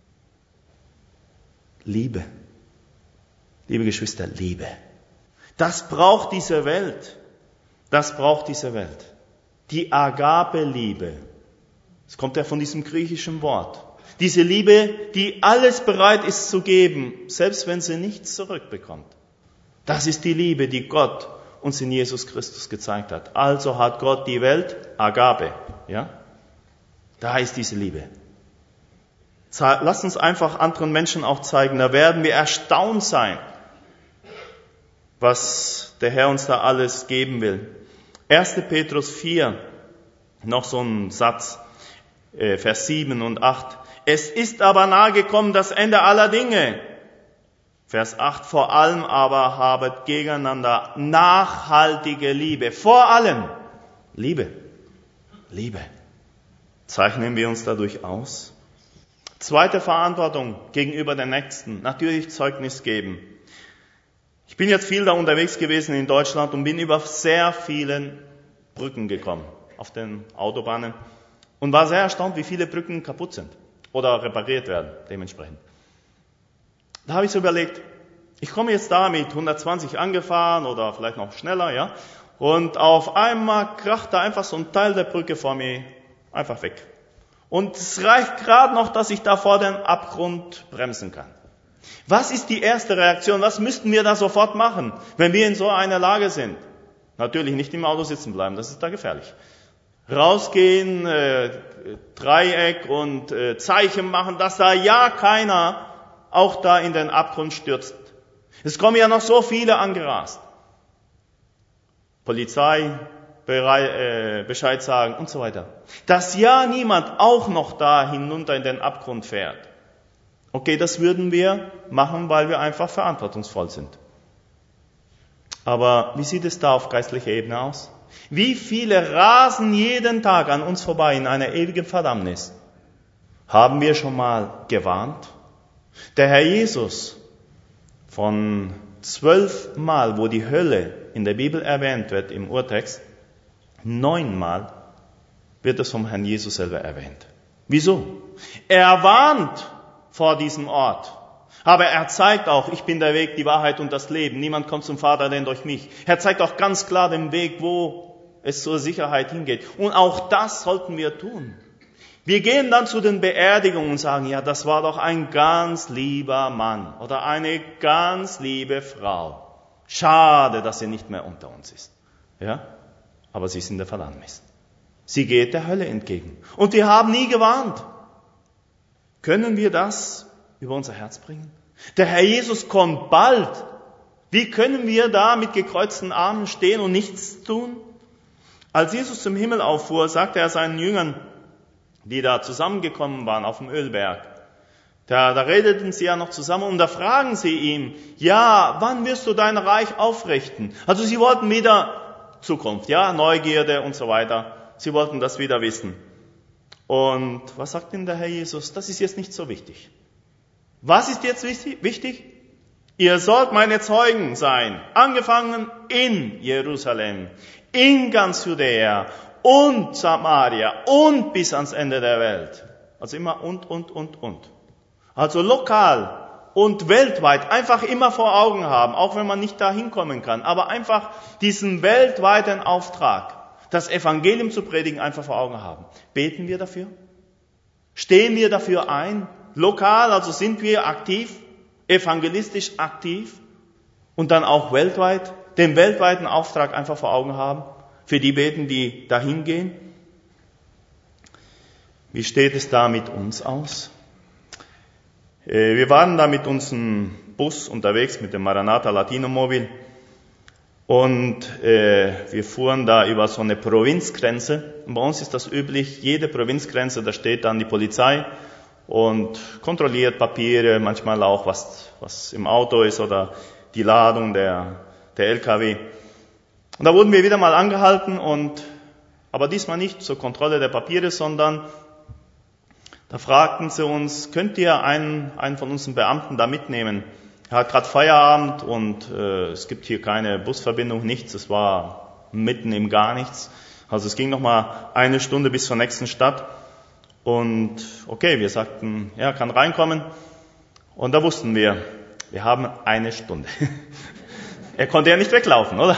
Liebe. Liebe Geschwister, Liebe. Das braucht diese Welt. Das braucht diese Welt. Die Agape-Liebe. Das kommt ja von diesem griechischen Wort. Diese Liebe, die alles bereit ist zu geben, selbst wenn sie nichts zurückbekommt. Das ist die Liebe, die Gott uns in Jesus Christus gezeigt hat. Also hat Gott die Welt, Agape, ja? Da ist diese Liebe. Lass uns einfach anderen Menschen auch zeigen, da werden wir erstaunt sein, was der Herr uns da alles geben will. 1. Petrus 4, noch so ein Satz, Vers 7 und 8. Es ist aber nahe gekommen das Ende aller Dinge. Vers 8, vor allem aber habet gegeneinander nachhaltige Liebe. Vor allem Liebe. Liebe. Zeichnen wir uns dadurch aus? Zweite Verantwortung gegenüber den Nächsten. Natürlich Zeugnis geben. Ich bin jetzt viel da unterwegs gewesen in Deutschland und bin über sehr vielen Brücken gekommen, auf den Autobahnen, und war sehr erstaunt, wie viele Brücken kaputt sind oder repariert werden, dementsprechend. Da habe ich so überlegt, ich komme jetzt da mit 120 angefahren oder vielleicht noch schneller, ja, und auf einmal kracht da einfach so ein Teil der Brücke vor mir einfach weg. Und es reicht gerade noch, dass ich da vor den Abgrund bremsen kann. Was ist die erste Reaktion? Was müssten wir da sofort machen, wenn wir in so einer Lage sind? Natürlich nicht im Auto sitzen bleiben, das ist da gefährlich. Rausgehen, Dreieck und Zeichen machen, dass da ja keiner auch da in den Abgrund stürzt. Es kommen ja noch so viele angerast. Polizei, Bescheid sagen und so weiter. Dass ja niemand auch noch da hinunter in den Abgrund fährt. Okay, das würden wir machen, weil wir einfach verantwortungsvoll sind. Aber wie sieht es da auf geistlicher Ebene aus? Wie viele rasen jeden Tag an uns vorbei in einer ewigen Verdammnis? Haben wir schon mal gewarnt? Der Herr Jesus, von 12 Mal, wo die Hölle in der Bibel erwähnt wird, im Urtext, 9 Mal wird es vom Herrn Jesus selber erwähnt. Wieso? Er warnt vor diesem Ort. Aber er zeigt auch, ich bin der Weg, die Wahrheit und das Leben. Niemand kommt zum Vater, denn durch mich. Er zeigt auch ganz klar den Weg, wo es zur Sicherheit hingeht. Und auch das sollten wir tun. Wir gehen dann zu den Beerdigungen und sagen, ja, das war doch ein ganz lieber Mann oder eine ganz liebe Frau. Schade, dass sie nicht mehr unter uns ist. Ja? Aber sie ist in der Verdammnis. Sie geht der Hölle entgegen. Und wir haben nie gewarnt. Können wir das über unser Herz bringen? Der Herr Jesus kommt bald. Wie können wir da mit gekreuzten Armen stehen und nichts tun? Als Jesus zum Himmel auffuhr, sagte er seinen Jüngern, die da zusammengekommen waren auf dem Ölberg, da redeten sie ja noch zusammen und da fragen sie ihm, ja, wann wirst du dein Reich aufrichten? Also sie wollten wieder Zukunft, ja, Neugierde und so weiter. Sie wollten das wieder wissen. Und was sagt denn der Herr Jesus? Das ist jetzt nicht so wichtig. Was ist jetzt wichtig? Ihr sollt meine Zeugen sein, angefangen in Jerusalem, in ganz Judäa und Samaria und bis ans Ende der Welt. Also immer und. Also lokal und weltweit einfach immer vor Augen haben, auch wenn man nicht da hinkommen kann, aber einfach diesen weltweiten Auftrag, das Evangelium zu predigen, einfach vor Augen haben. Beten wir dafür? Stehen wir dafür ein? Lokal, also sind wir aktiv, evangelistisch aktiv und dann auch weltweit, den weltweiten Auftrag einfach vor Augen haben, für die beten, die dahin gehen. Wie steht es da mit uns aus? Wir waren da mit unserem Bus unterwegs, mit dem Maranatha Latino Mobil, und wir fuhren da über so eine Provinzgrenze. Und bei uns ist das üblich, jede Provinzgrenze, da steht dann die Polizei und kontrolliert Papiere, manchmal auch was im Auto ist oder die Ladung der LKW. Und da wurden wir wieder mal angehalten aber diesmal nicht zur Kontrolle der Papiere, sondern da fragten sie uns, könnt ihr einen von unseren Beamten da mitnehmen? Er hat gerade Feierabend und es gibt hier keine Busverbindung, nichts. Es war mitten im Gar nichts. Also es ging noch mal 1 Stunde bis zur nächsten Stadt. Und okay, wir sagten, er kann reinkommen. Und da wussten wir haben 1 Stunde. Er konnte ja nicht weglaufen, oder?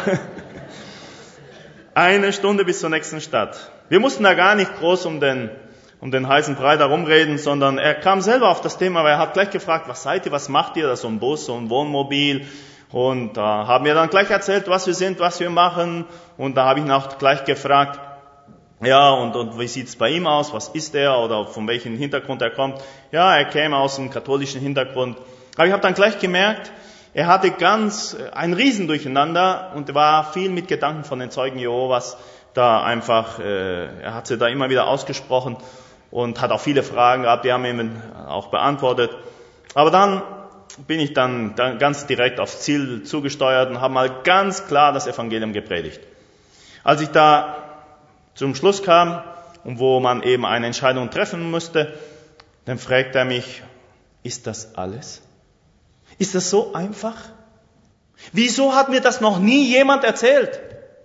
1 Stunde bis zur nächsten Stadt. Wir mussten da gar nicht groß um den heißen Brei da rumreden, sondern er kam selber auf das Thema, weil er hat gleich gefragt, was seid ihr, was macht ihr, das ist so ein Bus, so ein Wohnmobil. Und da haben wir dann gleich erzählt, was wir sind, was wir machen. Und da habe ich ihn auch gleich gefragt, ja, und wie sieht's bei ihm aus, was ist er oder von welchem Hintergrund er kommt. Ja, er käme aus einem katholischen Hintergrund. Aber ich habe dann gleich gemerkt, er hatte ein Riesendurcheinander und war viel mit Gedanken von den Zeugen Jehovas da einfach, er hat sie da immer wieder ausgesprochen und hat auch viele Fragen gehabt, die haben ihm auch beantwortet. Aber dann bin ich dann ganz direkt aufs Ziel zugesteuert und habe mal ganz klar das Evangelium gepredigt. Als ich da zum Schluss kam und wo man eben eine Entscheidung treffen musste, dann fragt er mich, ist das alles? Ist das so einfach? Wieso hat mir das noch nie jemand erzählt?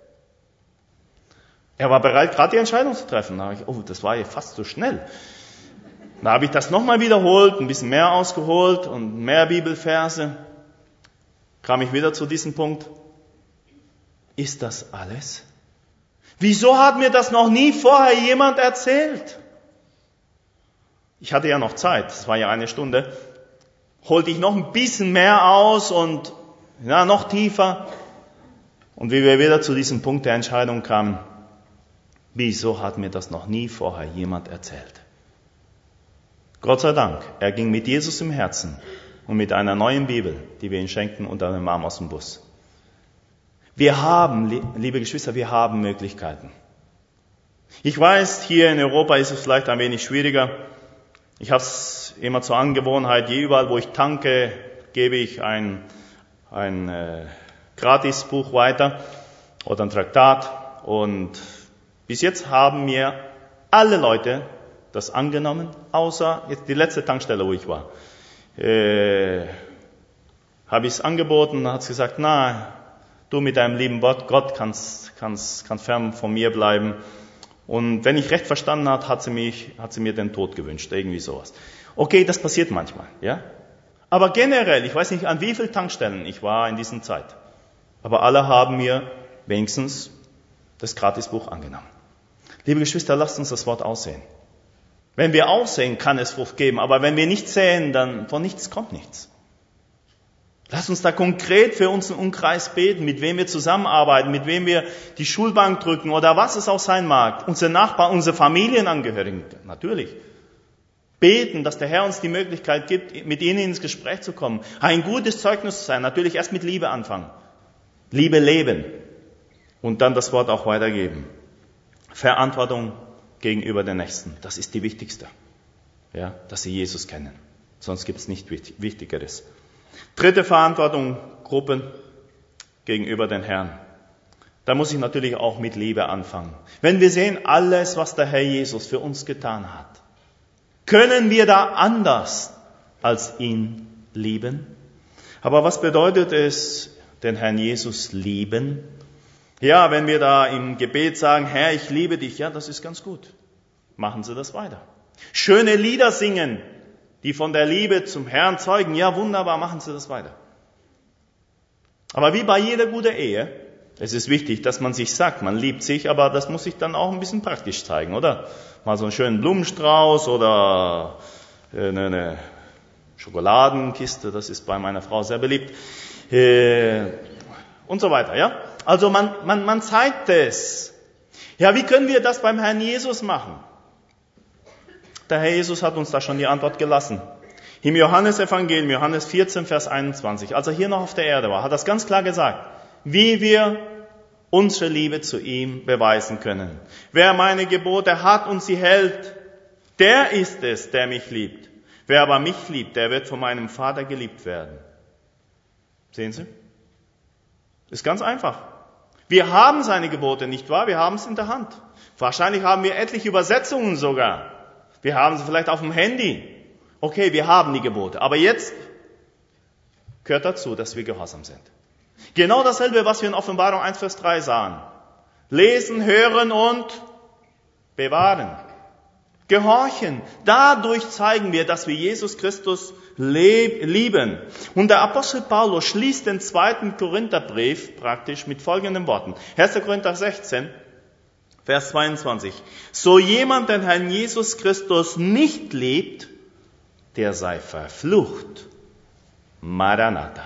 Er war bereit, gerade die Entscheidung zu treffen. Da habe ich, das war ja fast zu schnell. Da habe ich das nochmal wiederholt, ein bisschen mehr ausgeholt und mehr Bibelverse. Kam ich wieder zu diesem Punkt. Ist das alles? Wieso hat mir das noch nie vorher jemand erzählt? Ich hatte ja noch Zeit, es war ja 1 Stunde. Holte ich noch ein bisschen mehr aus und noch tiefer. Und wie wir wieder zu diesem Punkt der Entscheidung kamen, wieso hat mir das noch nie vorher jemand erzählt? Gott sei Dank, er ging mit Jesus im Herzen und mit einer neuen Bibel, die wir ihm schenkten, unter dem Arm aus dem Bus. Wir haben, liebe Geschwister, wir haben Möglichkeiten. Ich weiß, hier in Europa ist es vielleicht ein wenig schwieriger. Ich habe es immer zur Angewohnheit, überall wo ich tanke, gebe ich ein Gratisbuch weiter oder ein Traktat. Und bis jetzt haben mir alle Leute das angenommen, außer jetzt die letzte Tankstelle, wo ich war. Habe ich es angeboten, dann hat es gesagt, du mit deinem lieben Gott kannst fern von mir bleiben. Und wenn ich recht verstanden habe, hat sie mir den Tod gewünscht, irgendwie sowas. Okay, das passiert manchmal, ja. Aber generell, ich weiß nicht, an wie vielen Tankstellen ich war in dieser Zeit. Aber alle haben mir wenigstens das Gratisbuch angenommen. Liebe Geschwister, lasst uns das Wort aussehen. Wenn wir aussehen, kann es Frucht geben. Aber wenn wir nicht säen, dann von nichts kommt nichts. Lasst uns da konkret für unseren Umkreis beten, mit wem wir zusammenarbeiten, mit wem wir die Schulbank drücken oder was es auch sein mag. Unsere Nachbarn, unsere Familienangehörigen, natürlich. Beten, dass der Herr uns die Möglichkeit gibt, mit ihnen ins Gespräch zu kommen. Ein gutes Zeugnis zu sein, natürlich erst mit Liebe anfangen. Liebe leben und dann das Wort auch weitergeben. Verantwortung gegenüber den Nächsten, das ist die wichtigste. Ja, dass sie Jesus kennen. Sonst gibt es nichts Wichtigeres. 3. Verantwortung, Gruppen gegenüber den Herrn. Da muss ich natürlich auch mit Liebe anfangen. Wenn wir sehen, alles, was der Herr Jesus für uns getan hat, können wir da anders als ihn lieben? Aber was bedeutet es, den Herrn Jesus lieben? Ja, wenn wir da im Gebet sagen, Herr, ich liebe dich, ja, das ist ganz gut. Machen Sie das weiter. Schöne Lieder singen, die von der Liebe zum Herrn zeugen, ja, wunderbar, machen Sie das weiter. Aber wie bei jeder guten Ehe, es ist wichtig, dass man sich sagt, man liebt sich, aber das muss sich dann auch ein bisschen praktisch zeigen, oder? Mal so einen schönen Blumenstrauß oder eine Schokoladenkiste, das ist bei meiner Frau sehr beliebt, und so weiter, ja? Also man zeigt es. Ja, wie können wir das beim Herrn Jesus machen? Der Herr Jesus hat uns da schon die Antwort gelassen. Im Johannesevangelium, Johannes 14, Vers 21, als er hier noch auf der Erde war, hat er das ganz klar gesagt, wie wir unsere Liebe zu ihm beweisen können. Wer meine Gebote hat und sie hält, der ist es, der mich liebt. Wer aber mich liebt, der wird von meinem Vater geliebt werden. Sehen Sie? Ist ganz einfach. Wir haben seine Gebote, nicht wahr? Wir haben es in der Hand. Wahrscheinlich haben wir etliche Übersetzungen sogar. Wir haben sie vielleicht auf dem Handy. Okay, wir haben die Gebote. Aber jetzt gehört dazu, dass wir gehorsam sind. Genau dasselbe, was wir in Offenbarung 1, Vers 3 sahen. Lesen, hören und bewahren. Gehorchen. Dadurch zeigen wir, dass wir Jesus Christus lieben. Und der Apostel Paulus schließt den 2. Korintherbrief praktisch mit folgenden Worten. 1. Korinther 16, Vers 22. So jemand den Herrn Jesus Christus nicht liebt, der sei verflucht. Maranatha.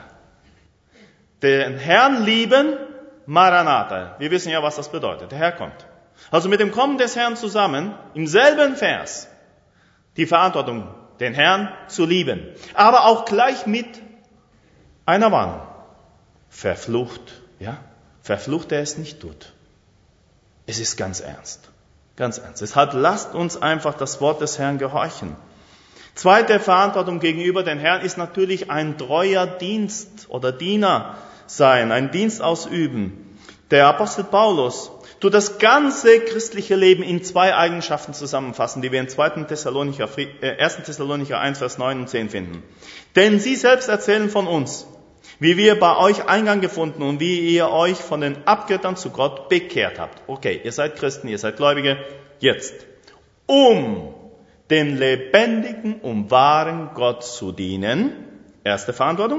Den Herrn lieben, Maranatha. Wir wissen ja, was das bedeutet. Der Herr kommt. Also mit dem Kommen des Herrn zusammen, im selben Vers, die Verantwortung, den Herrn zu lieben. Aber auch gleich mit einer Warnung. Verflucht, ja? Verflucht, der es nicht tut. Es ist ganz ernst. Ganz ernst. Deshalb lasst uns einfach das Wort des Herrn gehorchen. Zweite Verantwortung gegenüber dem Herrn ist natürlich ein treuer Dienst oder Diener sein, ein Dienst ausüben. Der Apostel Paulus tut das ganze christliche Leben in 2 Eigenschaften zusammenfassen, die wir in 1. Thessalonicher 1, Vers 9 und 10 finden. Denn sie selbst erzählen von uns, wie wir bei euch Eingang gefunden und wie ihr euch von den Abgöttern zu Gott bekehrt habt. Okay, ihr seid Christen, ihr seid Gläubige, jetzt. Um dem lebendigen und wahren Gott zu dienen, erste Verantwortung,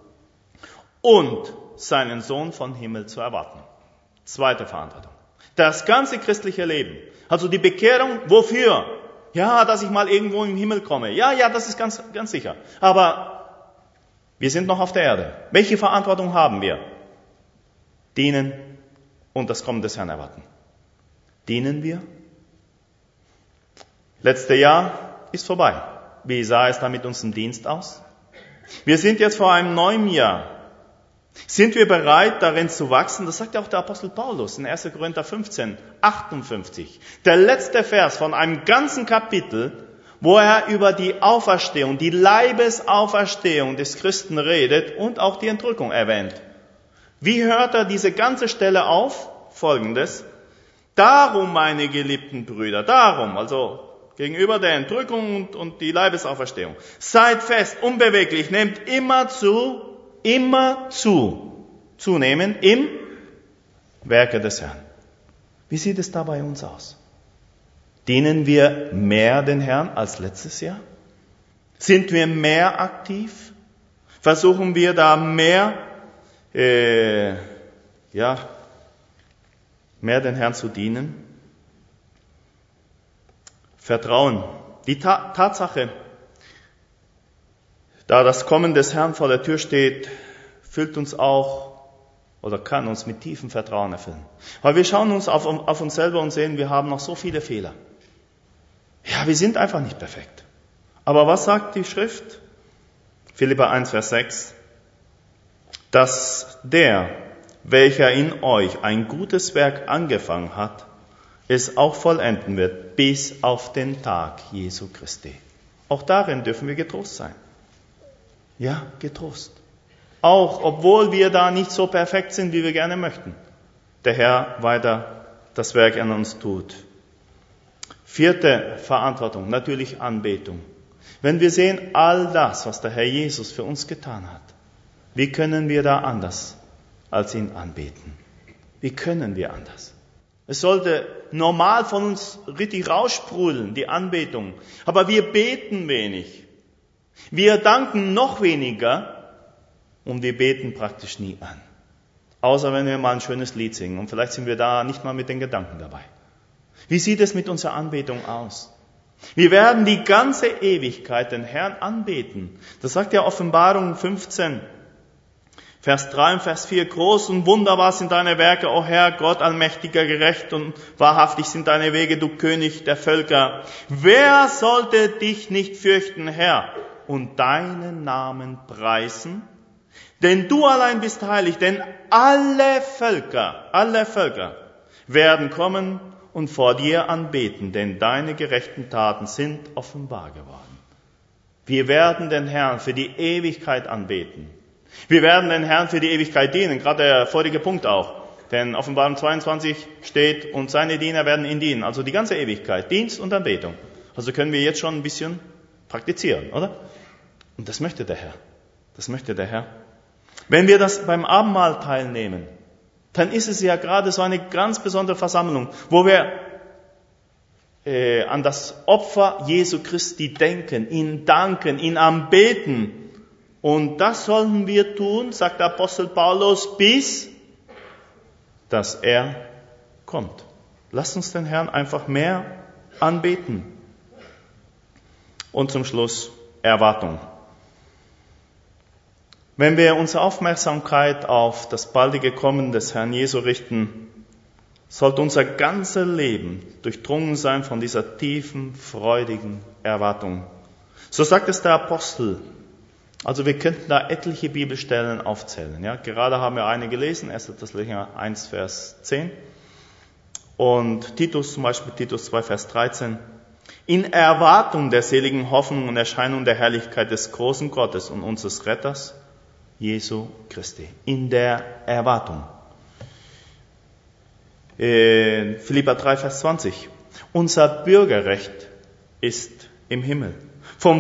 und seinen Sohn vom Himmel zu erwarten. Zweite Verantwortung. Das ganze christliche Leben, also die Bekehrung, wofür? Ja, dass ich mal irgendwo im Himmel komme. Ja, das ist ganz sicher. Aber wir sind noch auf der Erde. Welche Verantwortung haben wir? Dienen und das Kommen des Herrn erwarten. Dienen wir? Letztes Jahr ist vorbei. Wie sah es da mit unserem Dienst aus? Wir sind jetzt vor einem neuen Jahr. Sind wir bereit, darin zu wachsen? Das sagt ja auch der Apostel Paulus in 1. Korinther 15, 58. Der letzte Vers von einem ganzen Kapitel, wo er über die Auferstehung, die Leibesauferstehung des Christen redet und auch die Entrückung erwähnt. Wie hört er diese ganze Stelle auf? Folgendes. Darum, meine geliebten Brüder, darum, also gegenüber der Entrückung und die Leibesauferstehung. Seid fest, unbeweglich, nehmt zunehmen im Werke des Herrn. Wie sieht es da bei uns aus? Dienen wir mehr den Herrn als letztes Jahr? Sind wir mehr aktiv? Versuchen wir da mehr den Herrn zu dienen? Vertrauen. Die Tatsache, da das Kommen des Herrn vor der Tür steht, füllt uns auch oder kann uns mit tiefem Vertrauen erfüllen. Weil wir schauen uns auf uns selber und sehen, wir haben noch so viele Fehler. Ja, wir sind einfach nicht perfekt. Aber was sagt die Schrift? Philipper 1, Vers 6. Dass der, welcher in euch ein gutes Werk angefangen hat, es auch vollenden wird, bis auf den Tag Jesu Christi. Auch darin dürfen wir getrost sein. Ja, getrost. Auch obwohl wir da nicht so perfekt sind, wie wir gerne möchten. Der Herr weiter das Werk an uns tut. Vierte Verantwortung, natürlich Anbetung. Wenn wir sehen, all das, was der Herr Jesus für uns getan hat, wie können wir da anders als ihn anbeten? Wie können wir anders? Es sollte normal von uns richtig raussprudeln, die Anbetung. Aber wir beten wenig. Wir danken noch weniger und wir beten praktisch nie an. Außer wenn wir mal ein schönes Lied singen und vielleicht sind wir da nicht mal mit den Gedanken dabei. Wie sieht es mit unserer Anbetung aus? Wir werden die ganze Ewigkeit den Herrn anbeten. Das sagt ja Offenbarung 15, Vers 3 und Vers 4. Groß und wunderbar sind deine Werke, o Herr, Gott allmächtiger, gerecht und wahrhaftig sind deine Wege, du König der Völker. Wer sollte dich nicht fürchten, Herr, und deinen Namen preisen? Denn du allein bist heilig, denn alle Völker werden kommen und vor dir anbeten, denn deine gerechten Taten sind offenbar geworden. Wir werden den Herrn für die Ewigkeit anbeten. Wir werden den Herrn für die Ewigkeit dienen, gerade der vorige Punkt auch. Denn Offenbarung 22 steht, und seine Diener werden ihn dienen. Also die ganze Ewigkeit, Dienst und Anbetung. Also können wir jetzt schon ein bisschen praktizieren, oder? Und das möchte der Herr. Das möchte der Herr. Wenn wir das beim Abendmahl teilnehmen, dann ist es ja gerade so eine ganz besondere Versammlung, wo wir an das Opfer Jesu Christi denken, ihn danken, ihn anbeten. Und das sollen wir tun, sagt der Apostel Paulus, bis dass er kommt. Lasst uns den Herrn einfach mehr anbeten. Und zum Schluss Erwartung. Wenn wir unsere Aufmerksamkeit auf das baldige Kommen des Herrn Jesu richten, sollte unser ganzes Leben durchdrungen sein von dieser tiefen, freudigen Erwartung. So sagt es der Apostel. Also wir könnten da etliche Bibelstellen aufzählen. Ja? Gerade haben wir eine gelesen, 1. Thessalonicher 1, Vers 10. Und Titus zum Beispiel, Titus 2, Vers 13. In Erwartung der seligen Hoffnung und Erscheinung der Herrlichkeit des großen Gottes und unseres Retters, Jesu Christi. In der Erwartung. Philipper 3, Vers 20. Unser Bürgerrecht ist im Himmel. Von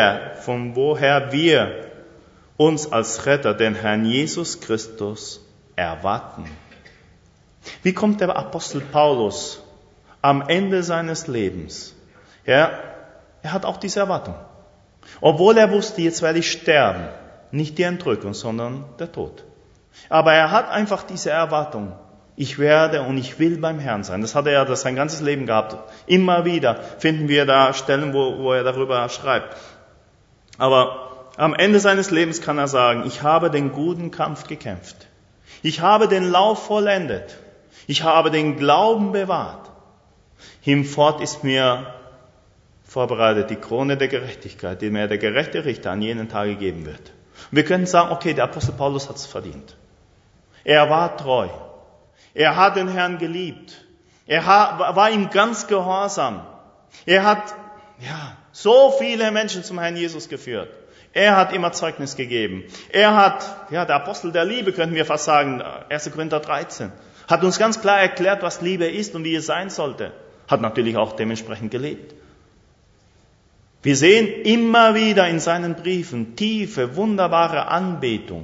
woher wir uns als Retter den Herrn Jesus Christus erwarten. Wie kommt der Apostel Paulus am Ende seines Lebens? Ja, er hat auch diese Erwartung. Obwohl er wusste, jetzt werde ich sterben. Nicht die Entrückung, sondern der Tod. Aber er hat einfach diese Erwartung. Ich werde und ich will beim Herrn sein. Das hat er das sein ganzes Leben gehabt. Immer wieder finden wir da Stellen, wo er darüber schreibt. Aber am Ende seines Lebens kann er sagen, ich habe den guten Kampf gekämpft. Ich habe den Lauf vollendet. Ich habe den Glauben bewahrt. Hinfort ist mir vorbereitet die Krone der Gerechtigkeit, die mir der gerechte Richter an jenen Tage geben wird. Und wir können sagen, okay, der Apostel Paulus hat es verdient. Er war treu. Er hat den Herrn geliebt. Er war ihm ganz gehorsam. Er hat so viele Menschen zum Herrn Jesus geführt. Er hat immer Zeugnis gegeben. Er hat, der Apostel der Liebe, könnten wir fast sagen, 1. Korinther 13, hat uns ganz klar erklärt, was Liebe ist und wie es sein sollte. Hat natürlich auch dementsprechend gelebt. Wir sehen immer wieder in seinen Briefen tiefe, wunderbare Anbetung.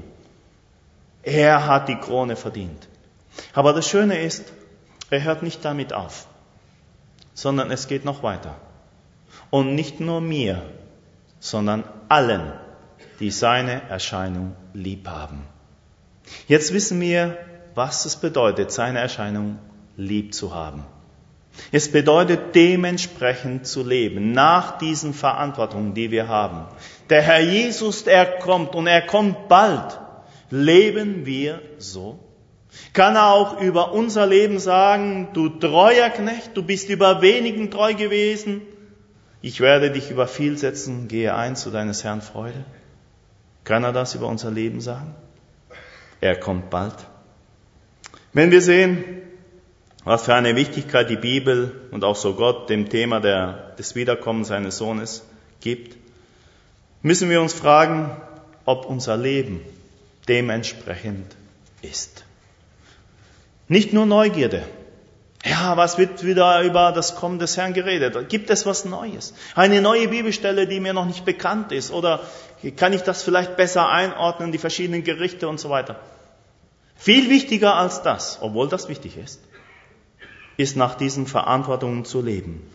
Er hat die Krone verdient. Aber das Schöne ist, er hört nicht damit auf, sondern es geht noch weiter. Und nicht nur mir, sondern allen, die seine Erscheinung lieb haben. Jetzt wissen wir, was es bedeutet, seine Erscheinung lieb zu haben. Es bedeutet, dementsprechend zu leben, nach diesen Verantwortungen, die wir haben. Der Herr Jesus, er kommt und er kommt bald. Leben wir so? Kann er auch über unser Leben sagen, du treuer Knecht, du bist über wenigen treu gewesen, ich werde dich über viel setzen, gehe ein zu deines Herrn Freude? Kann er das über unser Leben sagen? Er kommt bald. Wenn wir sehen, was für eine Wichtigkeit die Bibel und auch so Gott dem Thema des Wiederkommens seines Sohnes gibt, müssen wir uns fragen, ob unser Leben dementsprechend ist. Nicht nur Neugierde. Ja, was wird wieder über das Kommen des Herrn geredet? Gibt es was Neues? Eine neue Bibelstelle, die mir noch nicht bekannt ist? Oder kann ich das vielleicht besser einordnen, die verschiedenen Gerichte und so weiter? Viel wichtiger als das, obwohl das wichtig ist nach diesen Verantwortungen zu leben.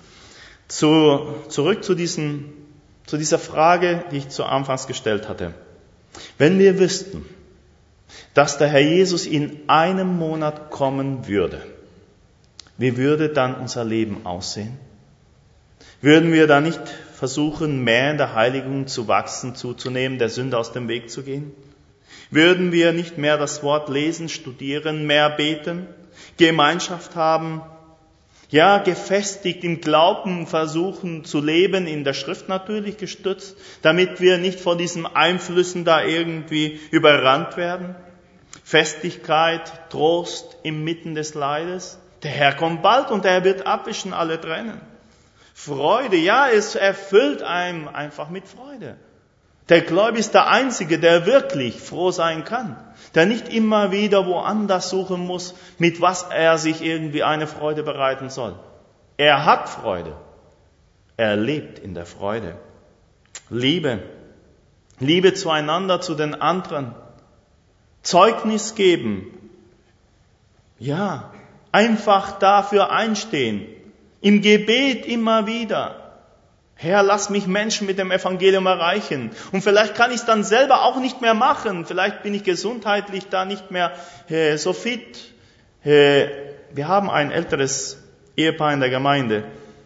Zurück zu dieser Frage, die ich zu Anfangs gestellt hatte. Wenn wir wüssten, dass der Herr Jesus in einem Monat kommen würde, wie würde dann unser Leben aussehen? Würden wir da nicht versuchen, mehr in der Heiligung zu wachsen, zuzunehmen, der Sünde aus dem Weg zu gehen? Würden wir nicht mehr das Wort lesen, studieren, mehr beten, Gemeinschaft haben, gefestigt im Glauben versuchen zu leben, in der Schrift natürlich gestützt, damit wir nicht von diesen Einflüssen da irgendwie überrannt werden? Festigkeit, Trost inmitten des Leides. Der Herr kommt bald und er wird abwischen alle Tränen. Freude, es erfüllt einem einfach mit Freude. Der Gläubige ist der Einzige, der wirklich froh sein kann. Der nicht immer wieder woanders suchen muss, mit was er sich irgendwie eine Freude bereiten soll. Er hat Freude. Er lebt in der Freude. Liebe. Liebe zueinander, zu den anderen. Zeugnis geben. Ja, einfach dafür einstehen. Im Gebet immer wieder. Herr, lass mich Menschen mit dem Evangelium erreichen. Und vielleicht kann ich es dann selber auch nicht mehr machen. Vielleicht bin ich gesundheitlich da nicht mehr so fit. Wir haben ein älteres Ehepaar in der Gemeinde.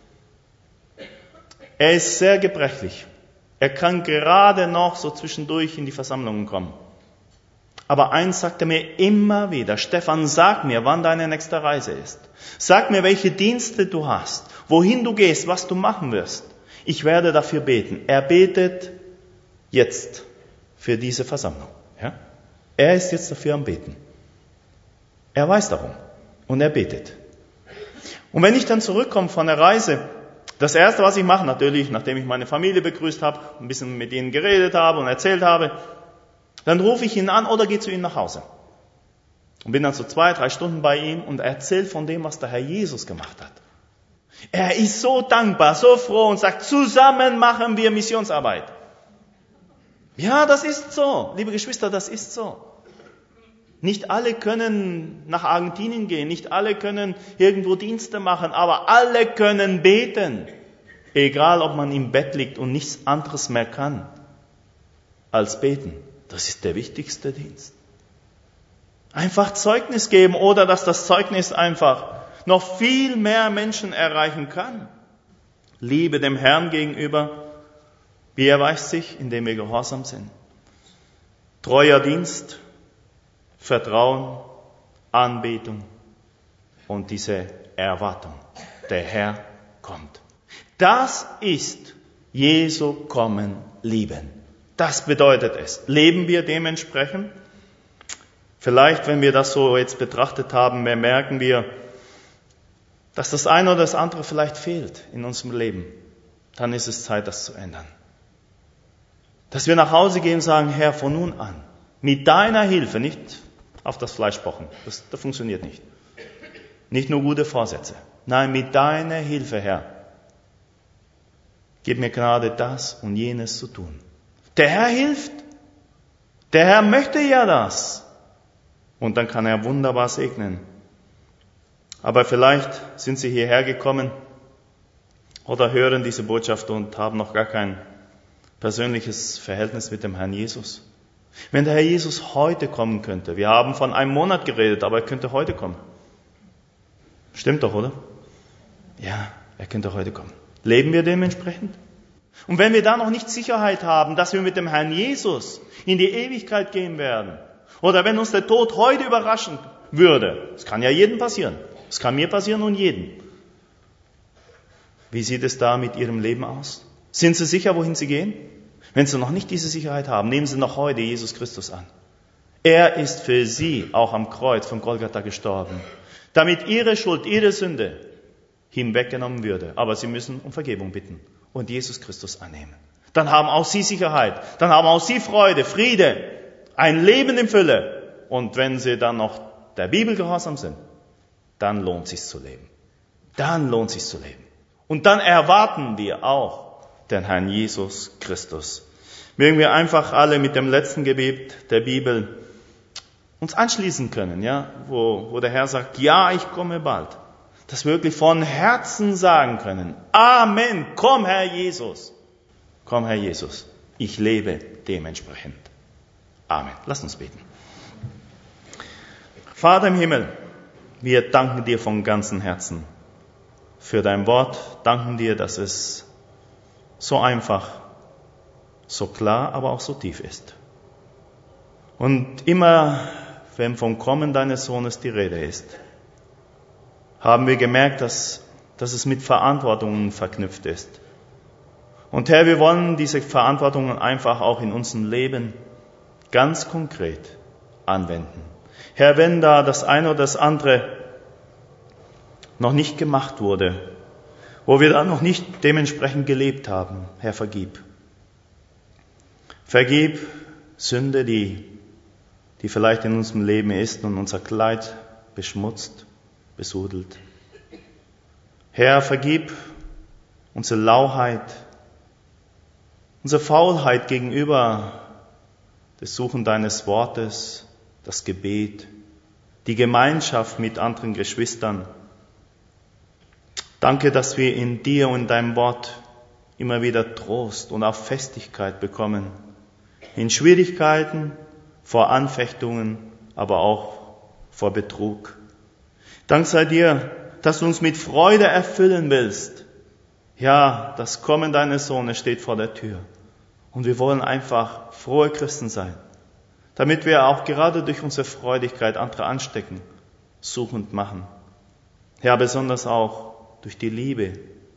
Er ist sehr gebrechlich. Er kann gerade noch so zwischendurch in die Versammlungen kommen. Aber eins sagt er mir immer wieder: Stefan, sag mir, wann deine nächste Reise ist. Sag mir, welche Dienste du hast, wohin du gehst, was du machen wirst. Ich werde dafür beten. Er betet jetzt für diese Versammlung. Ja? Er ist jetzt dafür am Beten. Er weiß darum und er betet. Und wenn ich dann zurückkomme von der Reise, das Erste, was ich mache, natürlich, nachdem ich meine Familie begrüßt habe, ein bisschen mit ihnen geredet habe und erzählt habe, dann rufe ich ihn an oder gehe zu ihm nach Hause. Und bin dann so 2-3 Stunden bei ihm und erzähle von dem, was der Herr Jesus gemacht hat. Er ist so dankbar, so froh und sagt, zusammen machen wir Missionsarbeit. Ja, das ist so. Liebe Geschwister, das ist so. Nicht alle können nach Argentinien gehen, nicht alle können irgendwo Dienste machen, aber alle können beten. Egal, ob man im Bett liegt und nichts anderes mehr kann als beten. Das ist der wichtigste Dienst. Einfach Zeugnis geben oder dass das Zeugnis einfach noch viel mehr Menschen erreichen kann. Liebe dem Herrn gegenüber, wie erweist sich, indem wir gehorsam sind. Treuer Dienst, Vertrauen, Anbetung und diese Erwartung. Der Herr kommt. Das ist Jesu Kommen lieben. Das bedeutet es. Leben wir dementsprechend? Vielleicht, wenn wir das so jetzt betrachtet haben, merken wir, dass das eine oder das andere vielleicht fehlt in unserem Leben. Dann ist es Zeit, das zu ändern. Dass wir nach Hause gehen und sagen, Herr, von nun an, mit deiner Hilfe, nicht auf das Fleisch pochen, das funktioniert nicht. Nicht nur gute Vorsätze. Nein, mit deiner Hilfe, Herr, gib mir Gnade, das und jenes zu tun. Der Herr hilft. Der Herr möchte ja das. Und dann kann er wunderbar segnen. Aber vielleicht sind Sie hierher gekommen oder hören diese Botschaft und haben noch gar kein persönliches Verhältnis mit dem Herrn Jesus. Wenn der Herr Jesus heute kommen könnte, wir haben von einem Monat geredet, aber er könnte heute kommen. Stimmt doch, oder? Ja, er könnte heute kommen. Leben wir dementsprechend? Und wenn wir da noch nicht Sicherheit haben, dass wir mit dem Herrn Jesus in die Ewigkeit gehen werden, oder wenn uns der Tod heute überraschen würde, es kann ja jedem passieren, es kann mir passieren und jedem. Wie sieht es da mit Ihrem Leben aus? Sind Sie sicher, wohin Sie gehen? Wenn Sie noch nicht diese Sicherheit haben, nehmen Sie noch heute Jesus Christus an. Er ist für Sie auch am Kreuz von Golgatha gestorben, damit Ihre Schuld, Ihre Sünde hinweggenommen würde. Aber Sie müssen um Vergebung bitten und Jesus Christus annehmen. Dann haben auch Sie Sicherheit, dann haben auch Sie Freude, Friede, ein Leben in Fülle. Und wenn Sie dann noch der Bibel gehorsam sind, dann lohnt es sich zu leben. Dann lohnt es sich zu leben. Und dann erwarten wir auch den Herrn Jesus Christus. Mögen wir einfach alle mit dem letzten Gebet der Bibel uns anschließen können, ja, wo der Herr sagt, ja, ich komme bald. Dass wir wirklich von Herzen sagen können, Amen, komm Herr Jesus. Komm Herr Jesus, ich lebe dementsprechend. Amen. Lasst uns beten. Vater im Himmel, wir danken dir von ganzem Herzen für dein Wort, danken dir, dass es so einfach, so klar, aber auch so tief ist. Und immer, wenn vom Kommen deines Sohnes die Rede ist, haben wir gemerkt, dass es mit Verantwortungen verknüpft ist. Und Herr, wir wollen diese Verantwortungen einfach auch in unserem Leben ganz konkret anwenden. Herr, wenn da das eine oder das andere noch nicht gemacht wurde, wo wir da noch nicht dementsprechend gelebt haben, Herr, vergib. Vergib Sünde, die vielleicht in unserem Leben ist und unser Kleid beschmutzt, besudelt. Herr, vergib unsere Lauheit, unsere Faulheit gegenüber das Suchen deines Wortes, das Gebet, die Gemeinschaft mit anderen Geschwistern. Danke, dass wir in dir und in deinem Wort immer wieder Trost und auch Festigkeit bekommen. In Schwierigkeiten, vor Anfechtungen, aber auch vor Betrug. Dank sei dir, dass du uns mit Freude erfüllen willst. Ja, das Kommen deines Sohnes steht vor der Tür. Und wir wollen einfach frohe Christen sein, damit wir auch gerade durch unsere Freudigkeit andere anstecken, suchend machen. Ja, besonders auch durch die Liebe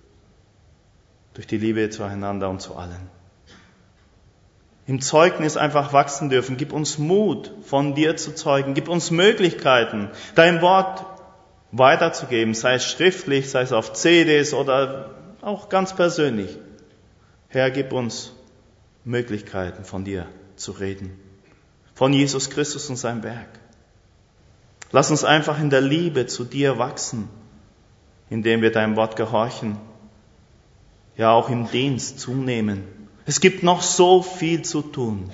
zueinander und zu allen. Im Zeugnis einfach wachsen dürfen. Gib uns Mut, von dir zu zeugen. Gib uns Möglichkeiten, dein Wort weiterzugeben, sei es schriftlich, sei es auf CDs oder auch ganz persönlich. Herr, gib uns Möglichkeiten, von dir zu reden, von Jesus Christus und seinem Werk. Lass uns einfach in der Liebe zu dir wachsen, indem wir deinem Wort gehorchen, ja auch im Dienst zunehmen. Es gibt noch so viel zu tun.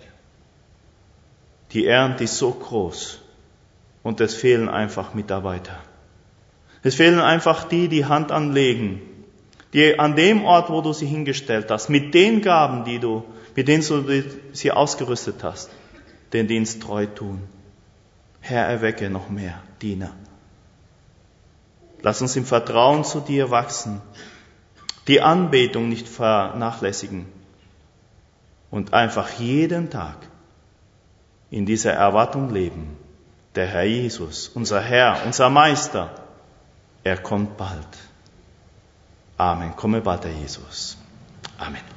Die Ernte ist so groß und es fehlen einfach Mitarbeiter. Es fehlen einfach die Hand anlegen, die an dem Ort, wo du sie hingestellt hast, mit den Gaben, mit denen du sie ausgerüstet hast, den Dienst treu tun. Herr, erwecke noch mehr Diener. Lass uns im Vertrauen zu dir wachsen, die Anbetung nicht vernachlässigen und einfach jeden Tag in dieser Erwartung leben. Der Herr Jesus, unser Herr, unser Meister, er kommt bald. Amen. Komme bald, Herr Jesus. Amen.